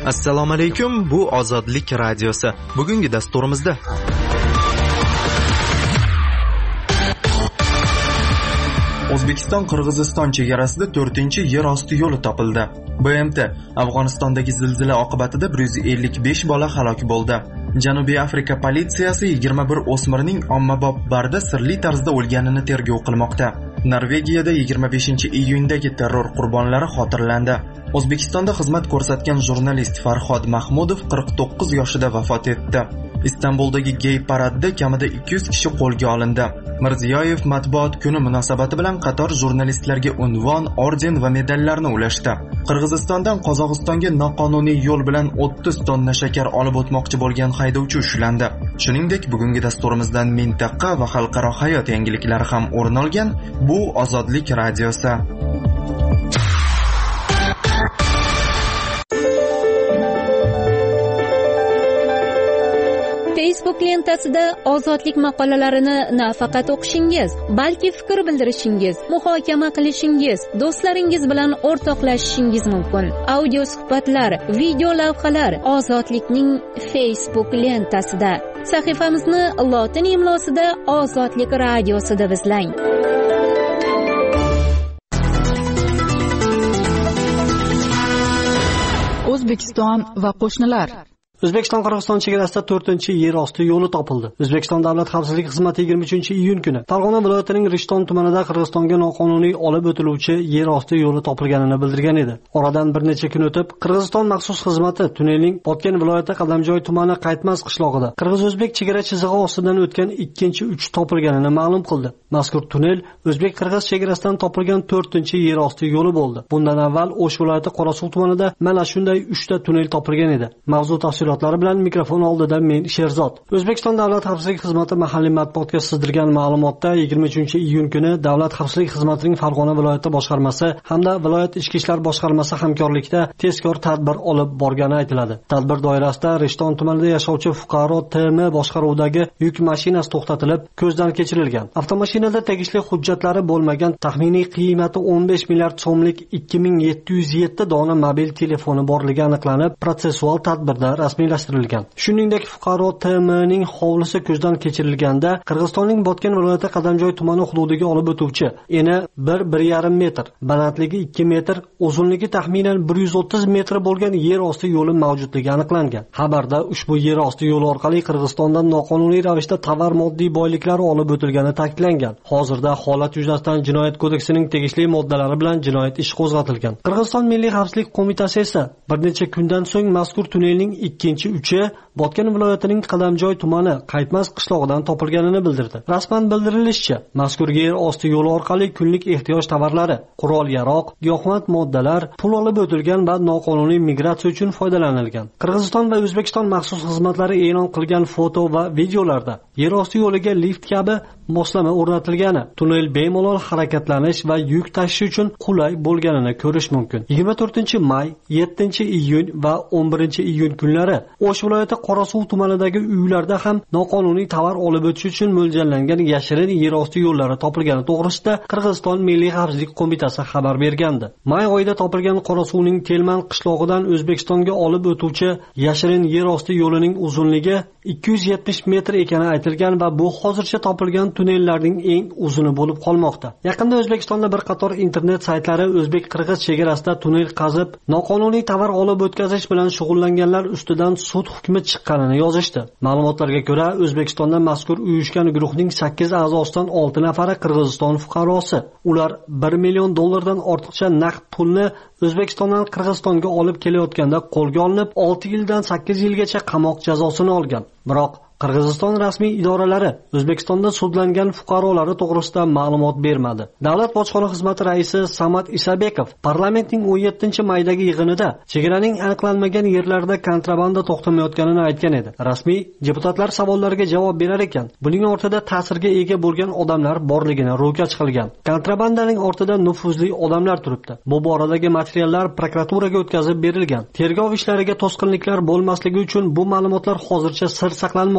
Assalomu alaykum, bu Ozodlik radiosi. Bugungi dasturimizda O'zbekiston-Qirg'iziston chegarasida 4-yer osti yo'li topildi. BMT Afg'onistondagi zilzila oqibatida 155 bola halok bo'ldi. Janubiy Afrika politsiyasi 21 o'smirning ommabop barda sirli tarzda o'lganini tergov qilmoqda. Norvegiyada 25-iyundagi terror qurbonlari xotirlandi. O'zbekistonda xizmat ko'rsatgan jurnalist Farhod Mahmudov 49 yoshida vafot etdi. Istanbuldagi gey paradda kamida 200 kishi qo'lga olindi. Mirziyoyev matbuot kuni munosabati bilan qator jurnalistlarga unvon, orden va medallarni ulashdi. Qirg'izistondan Qozog'istonga noqonuniy yo'l bilan 30 tonna shakar olib o'tmoqchi bo'lgan haydovchi ushlandi. Shuningdek, bugungi dasturimizdan mintaqa va xalqaro hayot yangiliklari ham o'rin olgan. Bu Ozodlik radiosi. Facebook lentasida ozodlik maqolalarini nafaqat o'qishingiz, balki fikr bildirishingiz, muhokama qilishingiz, do'stlaringiz bilan o'rtoqlashishingiz mumkin. Audio suhbatlar, video lavhalar Ozodlikning Facebook lentasida. Sahifamizni lotin imlosida Ozodlik radiosi deb izlang. O'zbekiston va qo'shnilar. O'zbekiston-Qirg'iziston chegarasida 4-yer osti yo'li topildi. O'zbekiston Davlat xavfsizlik xizmati 23-iyun kuni Farg'ona viloyatining Rishton tumanida Qirg'izistonga noqonuniy olib o'tiluvchi yer osti yo'li topilganini bildirgan edi. Oradan bir necha kun o'tib, Qirg'iziston maxsus xizmati tunnelning Botken viloyati Qadamjoy tumani Qaytmas qishlog'ida Qirg'iz-o'zbek chegara chizig'i ostidan o'tgan ikkinchi uch topilganini ma'lum qildi. Mazkur tunnel o'zbek-qirg'iz chegarasidan topilgan 4-yer osti yo'li bo'ldi. Bundan avval O'sh viloyati Qorasuv tumanida mana shunday 3 ta tunnel topilgan edi. Mavzu tafsilotlari bilan mikrofon oldida men Sherzod. O'zbekiston Davlat xavfsizlik xizmati mahalliy matbuotga sizdirgan ma'lumotda 23-iyun kuni Davlat xavfsizlik xizmatining Farg'ona viloyati boshqarmasi hamda viloyat ichki ishlar boshqarmasi hamkorlikda tezkor tadbir olib borgani aytiladi. Tadbir doirasida Rishton tumanida yashovchi fuqaro TM boshqaruvidagi yuk mashinasi to'xtatilib, ko'zdan kechirilgan. Avtomashinada tegishli hujjatlari bo'lmagan, taxminiy qiymati 15 milliard so'mlik 2707 dona mobil telefoni borligi aniqlanib, protsessual tadbirda rasmiylashtirilgan. Shuningdek, fuqaro TMning hovlisi ko'zdan kechirilganda Qirg'izistonning Botken viloyati Qadamjoy tumani hududiga olib o'tuvchi eni 1-1,5 metr, balandligi 2 metr, uzunligi taxminan 130 metr bo'lgan yer osti yo'li mavjudligi aniqlangan. Xabarda ushbu yer osti yo'li orqali Qirg'izistondan noqonuniy ravishda tovar moddiy boyliklari olib o'tilgani ta'kidlangan. Hozirda holat yuzasidan Jinoyat kodeksining tegishli moddalari bilan jinoyat ishi qo'zg'atilgan. Qirg'iziston Milliy xavfsizlik qo'mitasi esa bir necha kundan so'ng mazkur tunnelning ikkinchi uchi Botken viloyatining Qadamjoy tumani Qaytmas qishlog'idan topilganini bildirdi. Rasman bildirilishicha, mazkur yer osti yo'li orqali kunlik ehtiyoj tovarlari, qurol-yarog', giyohvand moddalar, pul olib o'tilgan va noqonuniy migratsiya uchun foydalanilgan. Qirg'iziston va O'zbekiston maxsus xizmatlari e'lon qilgan foto va videolarda yer osti yo'liga lift kabi moslama o'rnatilgani, tunnel bemalol harakatlanish va yuk tashish uchun qulay bo'lganini ko'rish mumkin. 24-may, 7-iyun va 11-iyun kunlari O'sh viloyati Qorasuv tumanidagi uylarda ham noqonuniy tovar olib o'tish uchun mo'ljallangan yashirin yer osti yo'llari topilgani to'g'risida Qirg'iziston Milliy xavfsizlik qo'mitasi xabar bergandi. May oyida topilgan Qorasuvning Telman qishlog'idan O'zbekistonga olib o'tuvchi yashirin yer osti yo'lining uzunligi 270 metr ekani aytilgan va bu hozircha topilgan tunnellarning eng uzuni bo'lib qolmoqda. Yaqinda O'zbekistonda bir qator internet saytlari o'zbek-qirg'iz chegarasida tunnel qazib, noqonuniy tovar olib o'tkazish bilan shug'ullanganlar ustidan sud hukmi chiqqanini yozishdi. Ma'lumotlarga ko'ra, O'zbekistonda mazkur uyushgan guruhning 8 a'zosidan 6 nafari Qirg'iziston fuqarosi. Ular $1 million ortiqcha naqd pulni O'zbekistondan Qirg'izistonga olib kelayotganda qo'lga olinib, 6 yildan 8 yilgacha qamoq jazosini olgan. Biroq Qirg'iziston rasmiy idoralari O'zbekistonda sudlangan fuqarolari to'g'risida ma'lumot bermadi. Davlat bojxona xizmati raisi Samat Isabekov parlamentning 17-maydagi yig'inida chegaraning aniqlanmagan yerlarida kontrabanda to'xtamayotganini aytgan edi. Rasmiy deputatlar savollariga javob berar ekan, buning ortida ta'sirga ega bo'lgan odamlar borligini ro'kach qilgan. Kontrabandaning ortida nufuzli odamlar turibdi. Bu boradagi materiallar prokuraturaga o'tkazib berilgan. Tergov ishlariga to'sqinliklar bo'lmasligi uchun bu ma'lumotlar hozircha sir saqlanmoqda.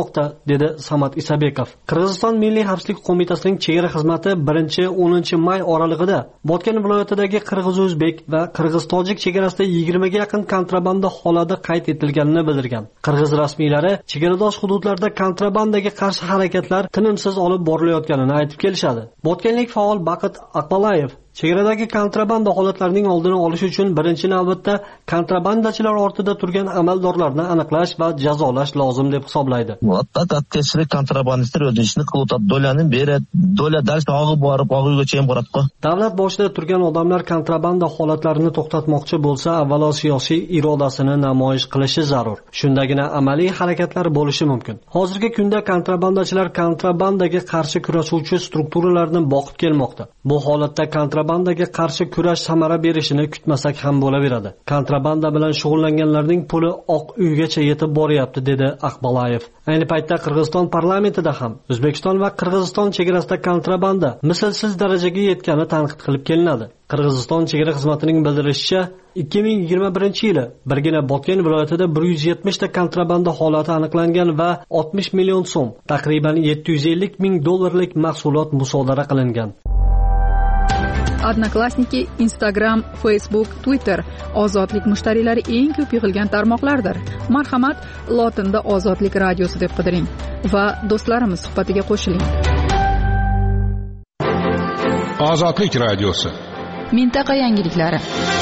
qilmoqda, dedi Samat Isabekov. Qirg'iziston Milliy xavfsizlik qo'mitasining chegara xizmati 1-10 may oralig'ida Botken viloyatidagi qirg'iz-o'zbek va qirg'iz-tojik chegarasida 20 ga yaqin kontrabanda holati qayd etilganini bildirgan. Qirg'iz rasmiylari chegaradosh hududlarda kontrabandaga qarshi harakatlar tinimsiz olib borilayotganini aytib kelishadi. Botkenlik faol Baqit Aqbalayev chegaradagi kontrabanda holatlarining oldini olish uchun birinchi navbatda kontrabandachilar ortida turgan amaldorlarni aniqlash va jazolash lozim deb hisoblaydi. Atteşlik kontrabandistlar o'z ishini qilib dolani beradi, dola dars og'ib borib og'iygacha ham boradi. Davlat boshida turgan odamlar kontrabanda holatlarini to'xtatmoqchi bo'lsa, avvalo siyosiy irodasini namoyish qilishi zarur. Shundagina amaliy harakatlar bo'lishi mumkin. Hozirgi kunda kontrabandachilar kontrabandaga qarshi kurashuvchi strukturalarni boqib kelmoqda. Bu holatda kontrabandaga qarshi kurash samara berishini kutmasak ham bo'laveradi. Kontrabanda bilan shug'ullanganlarning puli Oq uygacha yetib boryapti, dedi Aqbalayev. Ayni paytda Qirg'iziston parlamentida ham O'zbekiston va Qirg'iziston chegarasida kontrabanda mislsiz darajaga yetgani tanqid qilib kelinadi. Qirg'iziston chegara xizmatining bildirishicha, 2021-yili birgina Botken viloyatida 170 ta kontrabanda holati aniqlangan va 60 million so'm, taqriban 750 ming dollarlik mahsulot musodara qilingan. Odnoklassniki, Instagram, Facebook, Twitter ozodlik mushtariylari eng ko'p yig'ilgan tarmoqlardir. Marhamat, lotinda Ozodlik radiosi deb qidiring va do'stlarimiz suhbatiga qo'shiling. Ozodlik radiosi. Mintaqa yangiliklari.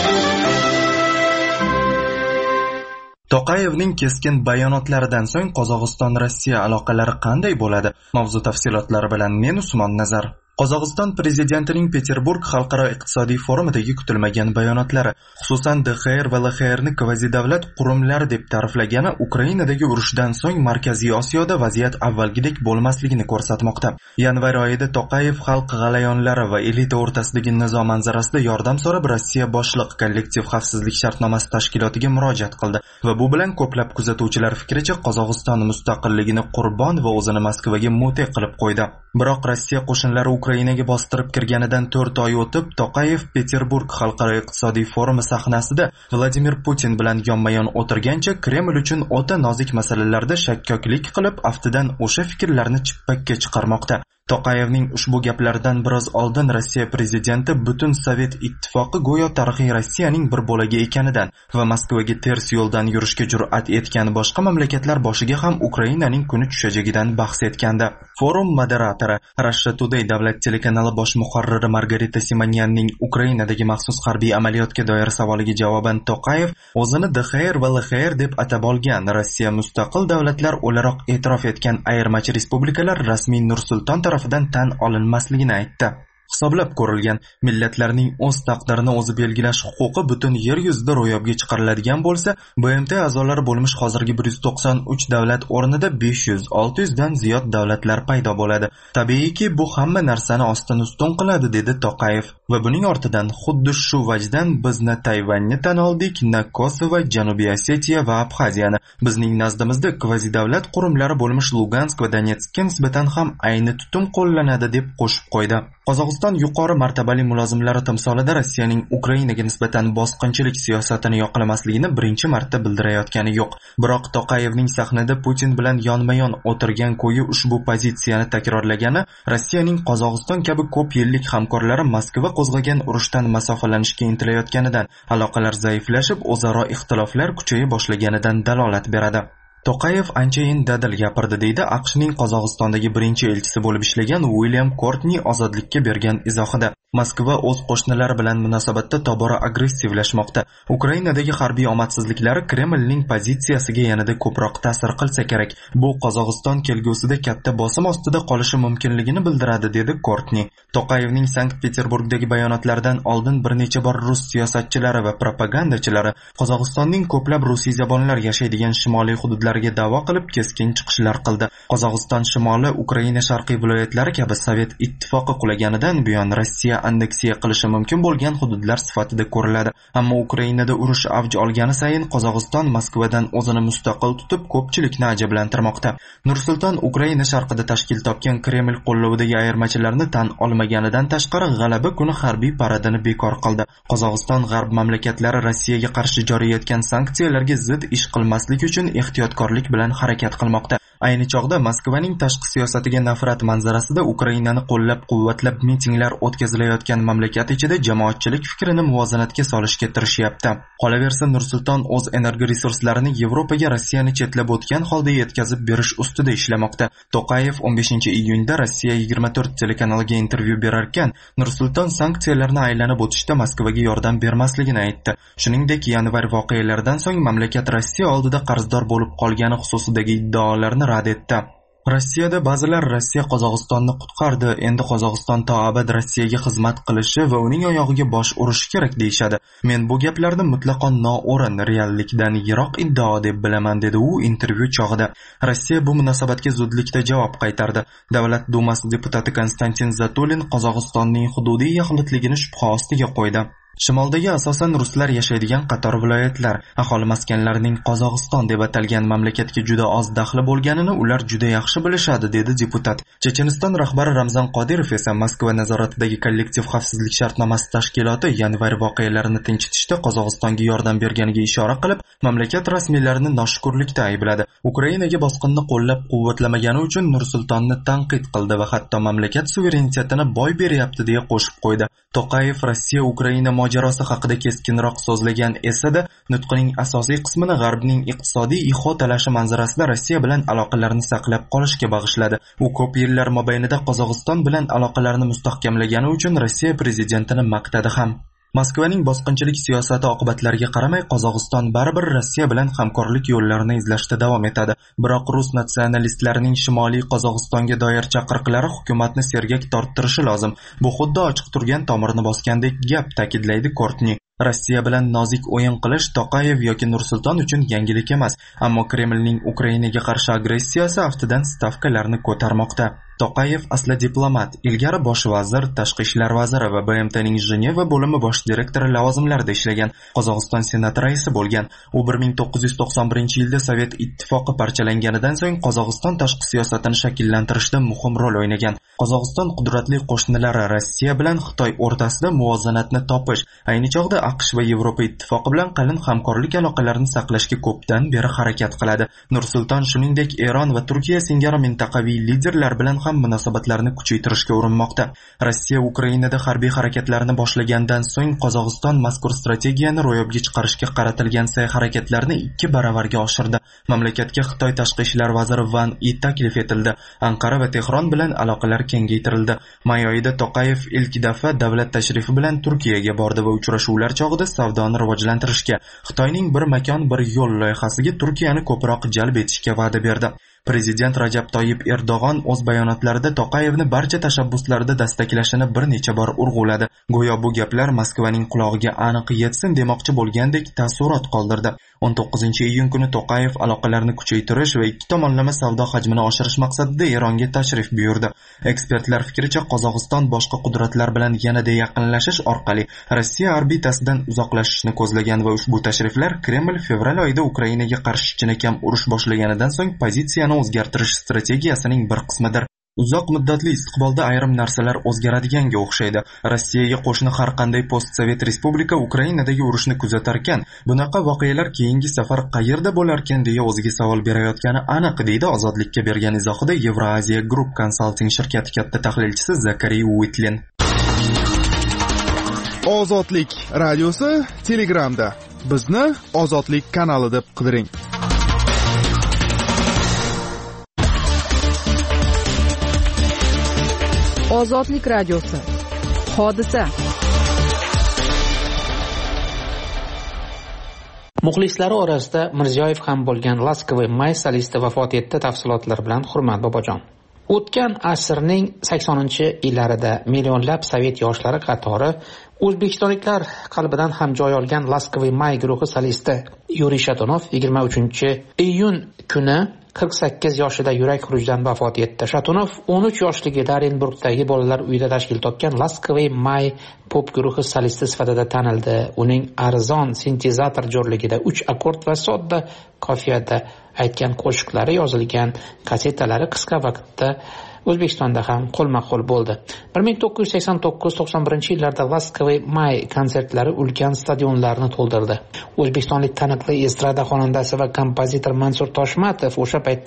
Toqayevning keskin bayonotlaridan so'ng Qozog'iston-Rossiya aloqalari qanday bo'ladi? Mavzu tafsilotlari bilan men Usmon Nazar. Qozog'iston prezidentining Peterburg xalqaro iqtisodiy forumidagi kutilmagan bayonotlari, xususan DXR va LXRni kvazidavlat qurumlari deb ta'riflagani Ukrainadagi urushdan so'ng Markaziy Osiyoda vaziyat avvalgidek bo'lmasligini ko'rsatmoqda. Yanvar oyida Toqayev xalq g'alayonlari va elita o'rtasidagi nizo manzarasida yordam so'rab Rossiya boshliq kollektiv xavfsizlik shartnomasi tashkilotiga murojaat qildi va bu bilan ko'plab kuzatuvchilar fikricha Qozog'iston mustaqilligini qurbon va o'zini Moskvaga mute qilib qo'ydi. Biroq Rossiya qo'shinlari Ukrainaga bostirib kirganidan 4 oy o'tib, Toqayev Peterburg xalqaro iqtisodiy forumi sahnasida Vladimir Putin bilan yonma-yon o'tirgancha Kreml uchun o'ta nozik masalalarda shakkoklik qilib, aftidan o'sha fikrlarni chippakka chiqarmoqda. Toqayevning ushbu gaplaridan biroz oldin Rossiya prezidenti butun Sovet ittifoqi go'yo tarixiy Rossiyaning bir bo'lagi ekanidan va Moskvaga ters yo'ldan yurishga jur'at etgan boshqa mamlakatlar boshiga ham Ukrainaning kuni tushajagidan bahs etgandi. Forum moderatori, Russia Today davlat telekanali bosh muharriri Margarita Simonyanning Ukrainadagi maxsus harbiy amaliyotga doir savoliga javoban Toqayev o'zini DXR va LXR deb atab olgan Rossiya mustaqil davlatlar o'laroq e'tirof etgan ayirmachi respublikalar rasmiy Nur-Sulton tarafidan tan olinmasligini aytdi. Hisoblab ko'rilgan millatlarning o'z taqdirini o'zi belgilash huquqi butun yer yuzida ro'yobga chiqariladigan bo'lsa, BMT a'zolari bo'lmish hozirgi 193 davlat o'rnida 500-600 dan ziyod davlatlar paydo bo'ladi. Tabiiyki, bu hamma narsani ostin ustun qiladi, dedi Toqayev. Va buning ortidan xuddi shu vajdan biz na Tayvanni tan oldik, na Kosovo, Janubiy Osetiya va Abxaziyani. Bizning nazdimizda kvazidavlat qurumlari bo'lmish Lugansk va Donetskka nisbatan ham ayni tutum qo'llanadi, deb qo'shib qo'ydi. Qozog'iston yuqori martabali mulozimlari timsolida Rossiyaning Ukrainaga nisbatan bosqinchilik siyosatini yoqlamasligini birinchi marta bildirayotgani yo'q. Biroq Toqayevning sahnada Putin bilan yonma-yon o'tirgan ko'yi ushbu pozitsiyani takrorlagani Rossiyaning Qozog'iston kabi ko'p yillik hamkorlari Moskva qo'zg'agan urushdan masofalanishga intilayotganidan, aloqalar zaiflashib, o'zaro ixtiloflar kuchaya boshlaganidan dalolat beradi. Toqayev anchayin dadil gapirdi, deydi AQShning Qozog'istondagi birinchi elchisi bo'lib ishlagan William Courtney ozodlikka bergan izohida. Moskva o'z qo'shnilari bilan munosabatda tobora agressivlashmoqda. Ukrainadagi harbiy omadsizliklari Kremlning pozitsiyasiga yanada ko'proq ta'sir qilsa kerak. Bu Qozog'iston kelgusida katta bosim ostida qolishi mumkinligini bildiradi, dedi Courtney. Toqayevning Sankt-Peterburgdagi bayonotlaridan oldin bir necha bor rus siyosatchilari va propagandachilari Qozog'istonning ko'plab rusiyzabonlar yashaydigan shimoliy hududlariga da'vo qilib keskin chiqishlar qildi. Qozog'iston shimoli Ukraina sharqiy viloyatlari kabi Sovet ittifoqi qulaganidan buyon Rossiya anneksiya qilishi mumkin bo'lgan hududlar sifatida ko'riladi. Ammo Ukrainada urush avj olgani sayin Qozog'iston Moskvadan o'zini mustaqil tutib ko'pchilikni ajablantirmoqda. Nur-Sulton Ukraina sharqida tashkil topgan Kreml qo'llovidagi ayirmachilarni tan olmaganidan tashqari g'alaba kuni harbiy paradini bekor qildi. Qozog'iston g'arb mamlakatlari Rossiyaga qarshi joriy etgan sanksiyalarga zid ish qilmaslik uchun ehtiyotkorlik bilan harakat qilmoqda. Ayni chog'da Moskvaning tashqi siyosatiga nafrat manzarasida Ukrainani qo'llab-quvvatlab mitinglar o'tkazilayotgan mamlakat ichida jamoatchilik fikrini muvozanatga solishga tirishyapti. Qolaversa, Nursulton o'z energiya resurslarini Yevropaga Rossiyani chetlab o'tgan holda yetkazib berish ustida ishlamoqda. To'qayev 15-iyunda Rossiya 24 telekanaliga intervyu berarkan, Nursulton sanksiyalarni aylanib o'tishda Moskvaga yordam bermasligini aytdi. Shuningdek, yanvar voqealaridan so'ng mamlakat Rossiya oldida qarzdor bo'lib qolgani xususidagi iddaolarni rad etdi. Rossiyada ba'zilar Rossiya Qozog'istonni qutqardi, endi Qozog'iston to abad Rossiyaga xizmat qilishi va uning oyog'iga bosh urishi kerak deyshadi. Men bu gaplarni mutlaqo noo'rin, reallikdan yiroq iddao deb bilaman, dedi u intervyu chog'ida. Rossiya bu munosabatga zudlikda javob qaytardi. Davlat dumasi deputati Konstantin Zatulin Qozog'istonning hududiy yaxlitligini shubha ostiga qo'ydi. Shimoldagi asosan ruslar yashaydigan qator viloyatlar, aholi maskanlarining Qozog'iston deb atalgan mamlakatga juda oz daxli bo'lganini ular juda yaxshi bilishadi, dedi deputat. Checheniston rahbari Ramzan Qodirov esa Moskva nazoratidagi kollektiv xavfsizlik shartnomasi tashkiloti yanvar voqealarini tinchitishda Qozog'istonga yordam berganiga ishora qilib, mamlakat rasmiylarini noshukrlikda aybladi. Ukrainaga bosqinni qo'llab-quvvatlamagani uchun Nursultonni tanqid qildi va hatto mamlakat suverenitetini boy beryapti deya qo'shib qo'ydi. To'qayev Rossiya Ukraina mojarosi haqida keskinroq so'zlagan esa-da, nutqining asosiy qismini G'arbning iqtisodiy ixo talashi manzarasida Rossiya bilan aloqalarni saqlab qolishga bag'ishladi. U ko'p yillar mobaynida Qozog'iston bilan aloqalarni mustahkamlagani uchun Rossiya prezidentini maqtadi ham. Moskvaning bosqinchilik siyosati oqibatlariga qaramay Qozog'iston baribir Rossiya bilan hamkorlik yo'llarini izlashda davom etadi. Biroq rus natsionalistlarining Shimoliy Qozog'istonga doir chaqiriqlari hukumatni sergak torttirishi lozim. Bu xuddi ochiq turgan tomirni bosgandek gap, ta'kidlaydi Kortni. Rossiya bilan nozik o'yin qilish To'qayev yoki Nursulton uchun yangilik emas, ammo Kremlning Ukrainaga qarshi agressiyasi aftidan stavkalarni ko'tarmoqda. To'qayev asli diplomat, ilgari bosh vazir, tashqi ishlar vaziri va BMTning Jeneva bo'limi bosh direktori lavozimlarida ishlagan. Qozog'iston senati raisi bo'lgan. U 1991-yilda Sovet ittifoqi parchalanganidan so'ng Qozog'iston tashqi siyosatini shakllantirishda muhim rol o'ynagan. Qozog'iston qudratli qo'shnilari Rossiya bilan Xitoy o'rtasida muvozanatni topish, ayni chog'da AQSh va Yevropa ittifoqi bilan qalin hamkorlik aloqalarini saqlashga ko'pdan beri harakat qiladi. Nursulton shuningdek Eron va Turkiya singari mintaqaviy liderlar bilan ham munosabatlarni kuchaytirishga urinmoqda. Rossiya Ukrainada harbiy harakatlarni boshlagandan so'ng Qozog'iston mazkur strategiyani ro'yobga chiqarishga qaratilgan sa'y-harakatlarni 2 baravarga oshirdi. Mamlakatga Xitoy tashqi ishlar vaziri Van Yi taklif etildi. Anqara va Tehron bilan aloqalar kengaytirildi. May oyida To'qayev ilk daf'a davlat tashrifi bilan Turkiyaga bordi va uchrashuvlar chog'ida savdoni rivojlantirishga, Xitoyning bir makon bir yo'l loyihasiga Turkiyani ko'proq jalb etishga va'da berdi. Prezident Rajab Toyyib Erdo'g'on o'z bayonotlarida To'qayevni barcha tashabbuslarida dastaklashini bir necha bor urg'uladi. Go'yo bu gaplar Moskvaning qulog'iga aniq yetsin demoqchi bo'lgandek taassurot qoldirdi. 19-iyun kuni To'qayev aloqalarni kuchaytirish va ikki tomonlama savdo hajmini oshirish maqsadida Eronga tashrif buyurdi. Ekspertlar fikricha, Qozog'iston boshqa qudratlar bilan yanada yaqinlashish orqali Rossiya orbitasidan uzoqlashishni ko'zlagan va ushbu tashriflar Kreml fevral oyida Ukrainaga qarshi chinakam urush boshlaganidan so'ng pozitsiyani o'zgartirish strategiyasining bir qismidir. Uzoq muddatli istiqbolda ayrim narsalar o'zgaradiganga o'xshaydi. Rossiyaga qo'shni har qanday postsovet respublika Ukrainadagi urushni kuzatarkan, bunaqa voqealar keyingi safar qayerda bo'larkan deya o'ziga savol berayotgani aniq, deydi Ozodlikka bergan izohida Eurasia Group Consulting shirkati katta tahlilchisi Zakariy Uitlin. Ozodlik radiosi Telegramda. Bizni Ozodlik kanali deb qidiring. Ozodlik radiosi. Hodisa. Muxlislari orasida Mirziyoyev ham bo'lgan Laskovoy May solisti vafot etdi. Tafsilotlar bilan Hurmat Bobojon. O'tgan asrning 80-yillarida millionlab sovet yoshlari qatori o'zbekistonliklar qalbidan ham joy olgan Laskovoy May guruhi solisti Yuriy Shatunov 23-iyun kuni 48 yoshida yurak xurujidan vafot etdi. Shatunov 13 yoshligida Orenburgdagi bolalar uyida tashkil topgan Laskovoy May pop guruhi solisti sifatida tanildi. Uning arzon sintezator jo'rligida 3 akkord va sodda qofiyada aytgan qo'shiqlari yozilgan kasetalari qisqa vaqtda O'zbekistonda ham qo'lma-qo'l bo'ldi. 1989-91-yillarda Laskovoy May konsertlari ulkan stadionlarni to'ldirdi. O'zbekistonlik taniqli estrada xonandasi va kompozitor Mansur Toshmatov o'sha paytda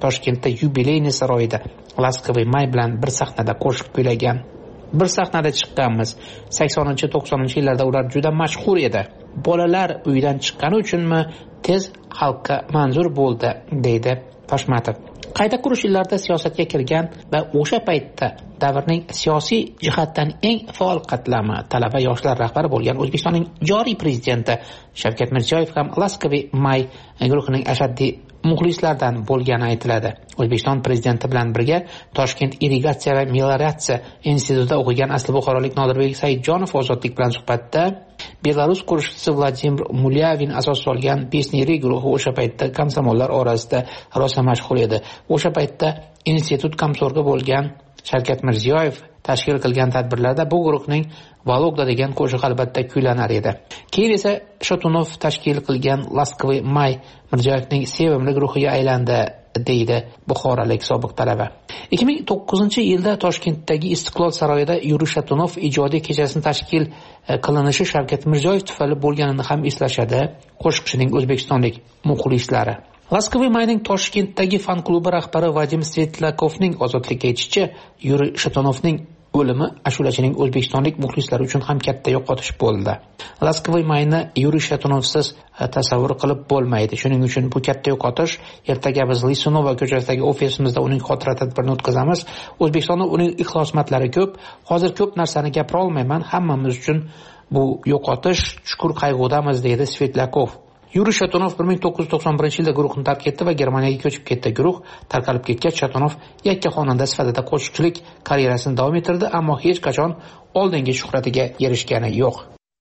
Toshkentda yubileyniy saroyida Laskoviy may bilan bir sahnada qo'shiq kuylagan. Bir sahnada chiqqanmiz. 80-90 yillarda ular juda mashhur edi. Bolalar uydan chiqqani uchunmi tez xalqqa manzur bo'ldi, deydi Toshmatov. Qayta qurish yillarida siyosatga kirgan va o'sha paytda davrning siyosiy jihatdan eng faol qatlami talaba yoshlar rahbari bo'lgan O'zbekistonning joriy prezidenti Shavkat Mirziyoyev ham Laskoviy may guruhining ashaddiy muxlislardan bo'lgani aytiladi. O'zbekiston prezidenti bilan birga Toshkent irrigatsiya va melioratsiya institutida o'qigan asli buxorolik Nodirbek Saidjonov Ozodlik bilan suhbatda Belarus qo'shiqchisi Vladimir Mulyavin asos solgan Pesniri guruhi o'sha paytda komsomollar orasida rosa mashhur edi. O'sha paytda institut komsorgi bo'lgan Shavkat Mirziyoyev tashkil qilgan tadbirlarda bu guruhning Vologda degan qo'shiq albatta kuylanar edi. Keyin esa Shotunov tashkil qilgan Laskoviy may Mirziyoyevning sevimli guruhiga aylandi, deydi buxorolik sobiq talaba. 2009-yilda Toshkentdagi Istiqlol saroyida Yuriy Shotunov ijodiy kechasini tashkil qilinishi Shavkat Mirziyoyev tufayli bo'lganini ham eslashadi qo'shiqchining o'zbekistonlik muxlislari. Laskoviy mayning Toshkentdagi fan klubi rahbari Vadim Svetlakovning ozodlikka aytishicha, Yuriy Shotunovning o'limi ashulachining o'zbekistonlik muxlislari uchun ham katta yo'qotish bo'ldi. Laskoviy mayni Yuriy Shotunovsiz tasavvur qilib bo'lmaydi. Shuning uchun bu katta yo'qotish. Ertaga biz Lisunova ko'chasidagi ofisimizda uning xotira tadbirini o'tkazamiz. O'zbekistonda uning ixlosmatlari ko'p. Hozir ko'p narsani gapira olmayman. Hammamiz uchun bu yo'qotish chuqur qayg'udamiz, deydi Svetlakov. Yuriy Shotunov 1991-yilda guruhni tark etdi va Germaniyaga ko'chib ketdi. Guruh tarqalib ketgach, Shotunov yakkaxonanda sifatida qo'shiqchilik karyerasini davom ettirdi, ammo hech qachon oldingi shuhratiga erishgani yo'q.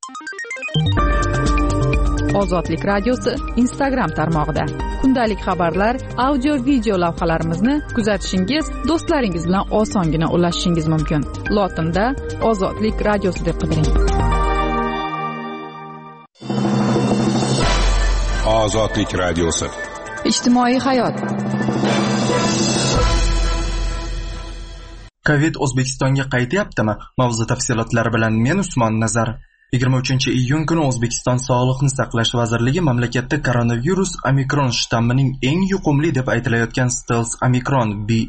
Ozodlik radiosi Instagram tarmog'ida kundalik xabarlar, audio-video lavhalarimizni kuzatishingiz, do'stlaringiz bilan osongina ulashishingiz mumkin. Lotinda Ozodlik radiosi deb qidiring. Ozodlik radiosi. Ijtimoiy hayot. Covid O'zbekistonga qaytyaptimi? Mavzu tafsilotlari bilan men Usmon Nazar. 23-iyun kuni O'zbekiston Sog'liqni saqlash vazirligi mamlakatda koronavirus Omikron shtammining eng yuqumli deb aytilayotgan Stealth Omikron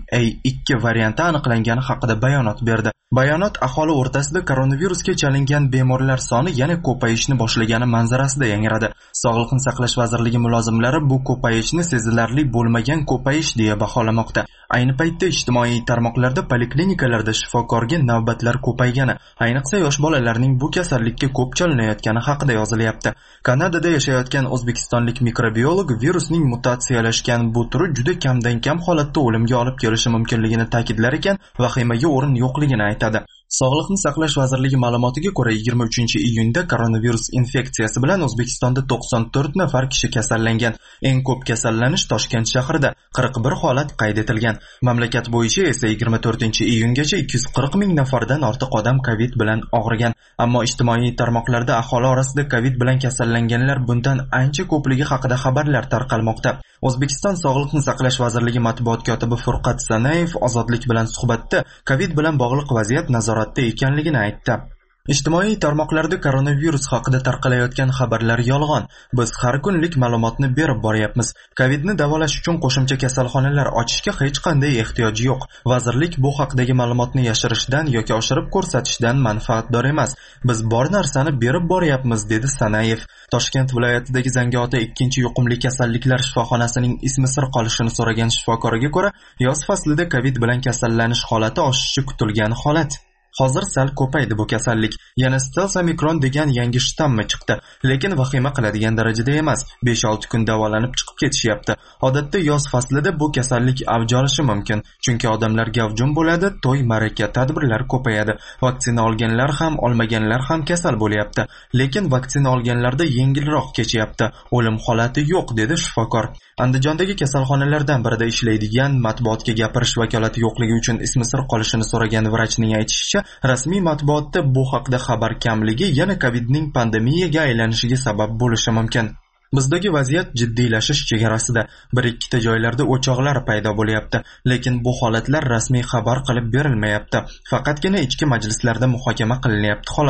BA2 varianti aniqlangani haqida bayonot berdi. Bayonot aholi o'rtasida koronavirusga chalingan bemorlar soni yana ko'payishni boshlagani manzarasida yangradi. Sog'liqni saqlash vazirligi mulozimlari bu ko'payishni sezilarli bo'lmagan ko'payish deya baholamoqda. Ayni paytda ijtimoiy tarmoqlarda poliklinikalarda shifokorga navbatlar ko'paygani, ayniqsa yosh bolalarning bu kasallikka ko'p chalinayotgani haqida yozilyapti. Kanadada yashayotgan o'zbekistonlik mikrobiolog virusning mutatsiyalashgan bu turi juda kamdan kam holatda o'limga olib kelishi mumkinligini ta'kidlar ekan, vahimaga o'rin yo'qligini aytadi. Sog'liqni saqlash vazirligi ma'lumotiga ko'ra 23-iyunda koronavirus infeksiyasi bilan O'zbekistonda 94 nafar kishi kasallangan. Eng ko'p kasallanish Toshkent shahrida 41 holat qayd etilgan. Mamlakat bo'yicha esa 24-iyungacha 240 ming nafardan ortiq odam Covid bilan og'rigan. Ammo ijtimoiy tarmoqlarda aholi orasida Covid bilan kasallanganlar bundan ancha ko'pligi haqida xabarlar tarqalmoqda. O'zbekiston Sog'liqni saqlash vazirligi matbuot kotibi Furqat Sanayev Ozodlik bilan suhbatda Covid bilan bog'liq vaziyat nazoratda ekanligini aytdi. Ijtimoiy tarmoqlarda koronavirus haqida tarqalayotgan xabarlar yolg'on. Biz har kunlik ma'lumotni berib boryapmiz. Covidni davolash uchun qo'shimcha kasalxonalar ochishga hech qanday ehtiyoj yo'q. Vazirlik bu haqdagi ma'lumotni yashirishdan yoki oshirib ko'rsatishdan manfaatdor emas. Biz bor narsani berib boryapmiz, dedi Sanayev. Toshkent viloyatidagi Zangiota 2-yuqumli kasalliklar shifoxonasining ismi sir qolishini so'ragan shifokorga ko'ra, yoz faslida Covid bilan kasallanish holati oshishi kutilgan holat. Hozir sal ko'paydi bu kasallik. Yana Stealth Omikron degan yangi shtammi chiqdi, lekin vahima qiladigan darajada emas. 5-6 kun davolanib chiqib ketishyapti. Odatda yoz faslida bu kasallik avj olishi mumkin, chunki odamlar gavjum bo'ladi, to'y, ma'raka, tadbirlar ko'payadi. Vaksina olganlar ham, olmaganlar ham kasal bo'lyapti, lekin vaksina olganlarda yengilroq kechyapti. O'lim holati yo'q, dedi shifokor. Andijondagi kasalxonalardan birida ishlaydigan, matbuotga gapirish vakolati yo'qligi uchun ismi sir qolishini so'ragan vrachning aytishicha, rasmiy matbuotda bu haqda xabar kamligi yana Covidning pandemiyaga aylanishiga sabab bo'lishi mumkin. Bizdagi vaziyat jiddiylashish chegarasida. Bir-ikkita joylarda o'choqlar paydo bo'lyapti, lekin bu holatlar rasmiy xabar qilib berilmayapti. Faqatgina ichki majlislarda muhokama qilinyapti xolos.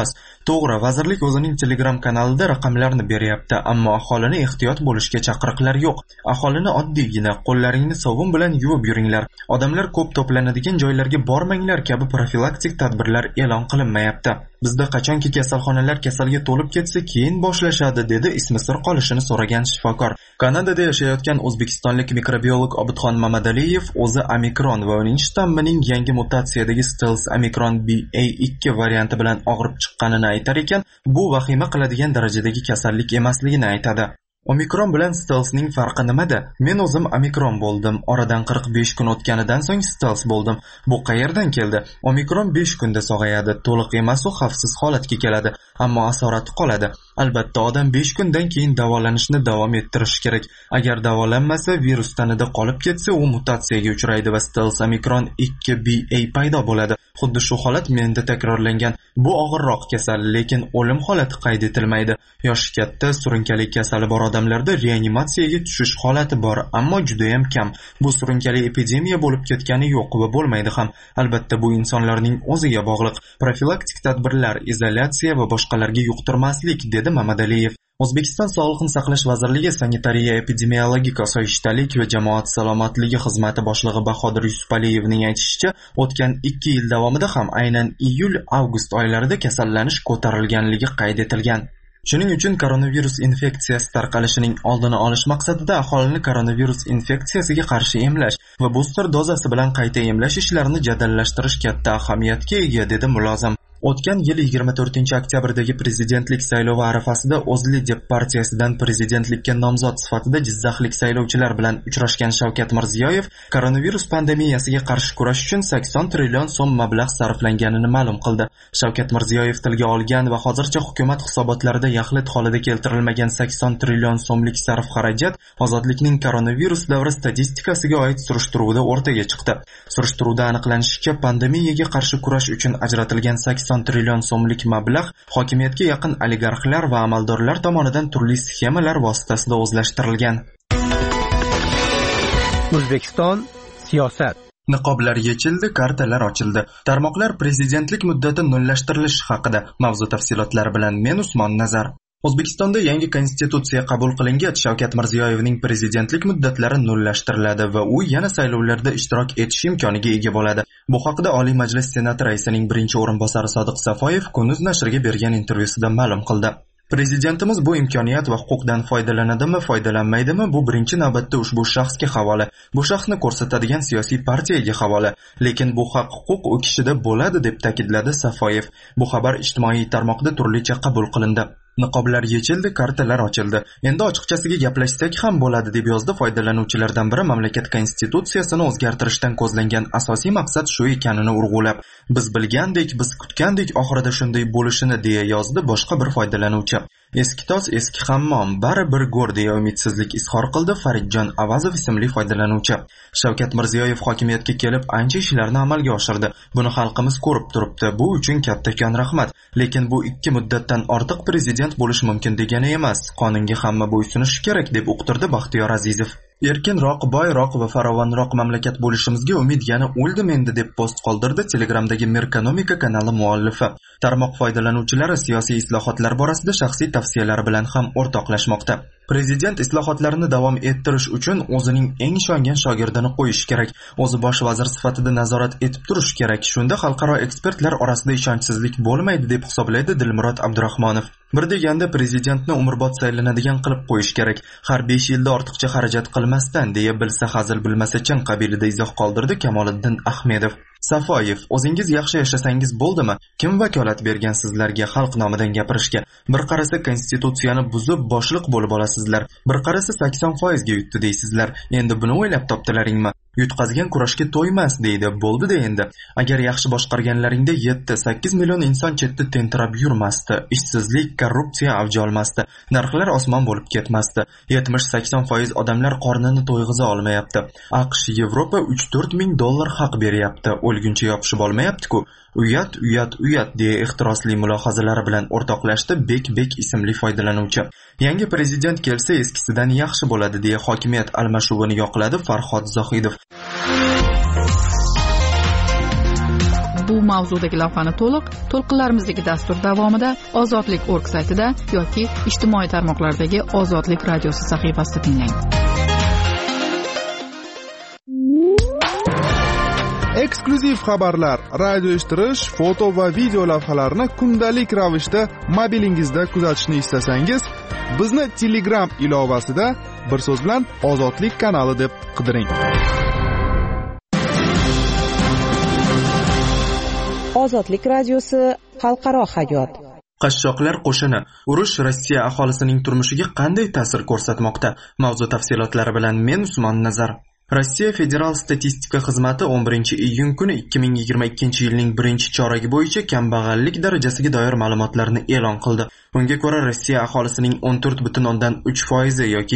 To'g'ri, vazirlik o'zining Telegram kanalida raqamlarni beryapti, ammo aholini ehtiyot bo'lishga chaqiriqlar yo'q. Aholini oddiygina qo'llaringni sovun bilan yuvib yuringlar, odamlar ko'p to'planadigan joylarga bormanglar kabi profilaktik tadbirlar e'lon qilinmayapti. Bizda qachonki kasalxonalar kasalga to'lib ketsa, keyin boshlashadi, dedi ismi sir qolishini so'ragan shifokor. Kanadada yashayotgan o'zbekistonlik mikrobiolog Obidxon Mamadaliyev o'zi Omikron va uning shtammining yangi mutatsiyadagi Stealth Omikron BA2 varianti bilan og'rib chiqqanini aytar ekan, bu vahima qiladigan darajadagi kasallik emasligini aytadi. Omikron bilan Stealth'ning farqi nimada? Men o'zim Omikron bo'ldim. Oradan 45 kun o'tganidan so'ng Stealth bo'ldim. Bu qayerdan keldi? Omikron 5 kunda sog'ayadi, to'liq emas u xavfsiz holatga keladi, ammo asorati qoladi. Albatta, odam 5 kundan keyin davolanishni davom ettirishi kerak. Agar davolanmasa, virus tanada qolib ketsa, u mutatsiyaga uchraydi va Stealth Omikron 2BA paydo bo'ladi. Xuddi shu holat menda takrorlangan. Bu og'irroq kasal, lekin o'lim holati qayd etilmaydi. Yoshi katta, surunkali kasali bor odamlarda reanimatsiyaga tushish holati bor, ammo juda ham kam. Bu surunkali epidemiya bo'lib ketgani yo'q va bo'lmaydi ham. Albatta, bu insonlarning o'ziga bog'liq. Profilaktik tadbirlar, izolyatsiya va boshqalarga yuqtirmaslik, dedi Mamadaliyev. O'zbekiston Sog'liqni saqlash vazirligi sanitariya epidemiologik osoyishtalik va jamoat salomatligi xizmati boshlig'i Bahodir Yusupaliyevning aytishicha, o'tgan 2 yil davomida ham aynan iyul-avgust oylarida kasallanish ko'tarilganligi qayd etilgan. Shuning uchun koronavirus infeksiyasi tarqalishining oldini olish maqsadida aholini koronavirus infeksiyasiga qarshi emlash va booster dozasi bilan qayta emlash ishlarini jadallashtirish katta ahamiyatga ega, dedi mulozim. O'tgan yil 24-oktyabrdagi prezidentlik saylovi arafasida O'zLiDep partiyasidan prezidentlikka nomzod sifatida jizzaxlik saylovchilar bilan uchrashgan Shavkat Mirziyoyev koronavirus pandemiyasiga qarshi kurash uchun 80 trillion so'm mablag' sarflanganini ma'lum qildi. Shavkat Mirziyoyev tilga olgan va hozircha hukumat hisobotlarida yaxlit holida keltirilmagan 80 trillion so'mlik sarf xarajat ozodlikning koronavirus davri statistikasiga oid surishtiruvda o'rtaga chiqdi. Surishtiruvda aniqlanishicha, pandemiyaga qarshi kurash uchun ajratilgan 80 trillion so'mlik mablag' hokimiyatga yaqin oligarxlar va amaldorlar tomonidan turli sxemalar vositasida o'zlashtirilgan. O'zbekiston siyosat. Niqoblar yechildi, kartalar ochildi. Tarmoqlar prezidentlik muddati nullashtirilishi haqida. Mavzu tafsilotlari bilan men Usmon Nazar. O'zbekistonda yangi konstitutsiya qabul qilingach, Shavkat Mirziyoyevning prezidentlik muddatlari nullashtiriladi va u yana saylovlarda ishtirok etish imkoniga ega bo'ladi. Bu haqda Oliy Majlis Senati raisining birinchi o'rinbosari Sodiq Safoyev Kunuz nashriga bergan intervyusida ma'lum qildi. Prezidentimiz bu imkoniyat va huquqdan foydalanadimi, foydalanmaydimi, bu birinchi navbatda ushbu shaxsga havola. Bu shaxsni ko'rsatadigan siyosiy partiyaga havola. Lekin bu haq-huquq u kishida bo'ladi, deb ta'kidladi Safoyev. Bu xabar ijtimoiy tarmoqda turlicha qabul qilindi. Niqoblar yechildi, kartalar ochildi. Endi ochiqchasiga gaplashsak ham bo'ladi, deb yozdi foydalanuvchilardan biri mamlakat konstitutsiyasini o'zgartirishdan ko'zlangan asosiy maqsad shu ekanini urg'ulab. Biz bilgandek, biz kutgandek oxirida shunday bo'lishini, deya yozdi boshqa bir foydalanuvchi. Eski tos, eski hammom, bari bir go'r, deya umidsizlik izhor qildi Faridjon Avazov ismli foydalanuvchi. Shavkat Mirziyoyev hokimiyatga kelib ancha ishlarni amalga oshirdi. Buni xalqimiz ko'rib turibdi. Bu uchun kattakon rahmat. Lekin bu 2 muddatdan ortiq prezident bo'lish mumkin degani emas. Qonunga hamma bo'ysunishi kerak, deb uqtirdi Baxtiyor Azizov. Erkinroq, boyroq va farovonroq mamlakat bo'lishimizga umid yana o'ldi menda, deb post qoldirdi Telegramdagi Merkonomika kanali muallifi. Tarmoq foydalanuvchilari siyosiy islohotlar borasida shaxsiy tavsiyalari bilan ham o'rtoqlashmoqda. Prezident islohotlarni davom ettirish uchun o'zining eng ishongan shogirdini qo'yish kerak. O'zi bosh vazir sifatida nazorat etib turish kerak. Shunda xalqaro ekspertlar orasida ishonchsizlik bo'lmaydi, deb hisoblaydi Dilmurod Abdurahmonov. Bir deganda prezidentni umrbod saylanadigan qilib qo'yish kerak. Har 5 yilda ortiqcha xarajat qilmasdan, deya bilsa hazil bilmasa chin qabilida izoh qoldirdi Kamoliddin Ahmedov. Safoyev, o'zingiz yaxshi yashasangiz bo'ldimi? Kim vakolat bergan sizlarga xalq nomidan gapirishga? Bir qarasa konstitutsiyani buzib boshliq bo'lib olasizlar. Bir qarasa 80% ga yutdi deysizlar. Endi buni o'ylab topdilaringmi? Yutqazgan kurashga to'ymas, deydi. Bo'ldi-da endi. Agar yaxshi boshqarganlaringda 7-8 million inson chetda tentirab yurmasdi. Ishsizlik, korrupsiya avj olmasdi. Narxlar osmon bo'lib ketmasdi. 70-80% odamlar qornini to'yg'iza olmayapti. AQSh, Yevropa $3-4 ming haq beryapti. O'lguncha yopishib olmayapti-ku. Uyat, deya ehtirosli mulohazalari bilan o'rtoqlashdi Bek ismli foydalanuvchi. Yangi prezident kelsa eskisidan yaxshi bo'ladi, deya hokimiyat almashuvini yoqladi Farhod Zohidov. Bu mavzudagi lavhani to'lqinlarimizdagi dastur davomida ozodlik.org saytida yoki ijtimoiy tarmoqlardagi Ozodlik radiosi sahifasida tinglang. Eksklyuziv xabarlar, radio eshittirish, foto va video lavhalarni kundalik ravishda mobilingizda kuzatishni istasangiz, bizni Telegram ilovasida bir so'z bilan Ozodlik kanali deb qidiring. Ozodlik radiosi xalqaro hayot. Qashshoqlar qo'shini urush Rossiya aholisining turmushiga qanday ta'sir ko'rsatmoqda? Mavzu tafsilotlari bilan men Usmon Nazar. Rossiya Federal statistika xizmati 11-iyun kuni 2022 yilning 1-choragi bo'yicha kambag'allik darajasiga doir ma'lumotlarni e'lon qildi. Unga ko'ra, Rossiya aholisining 14.3% yoki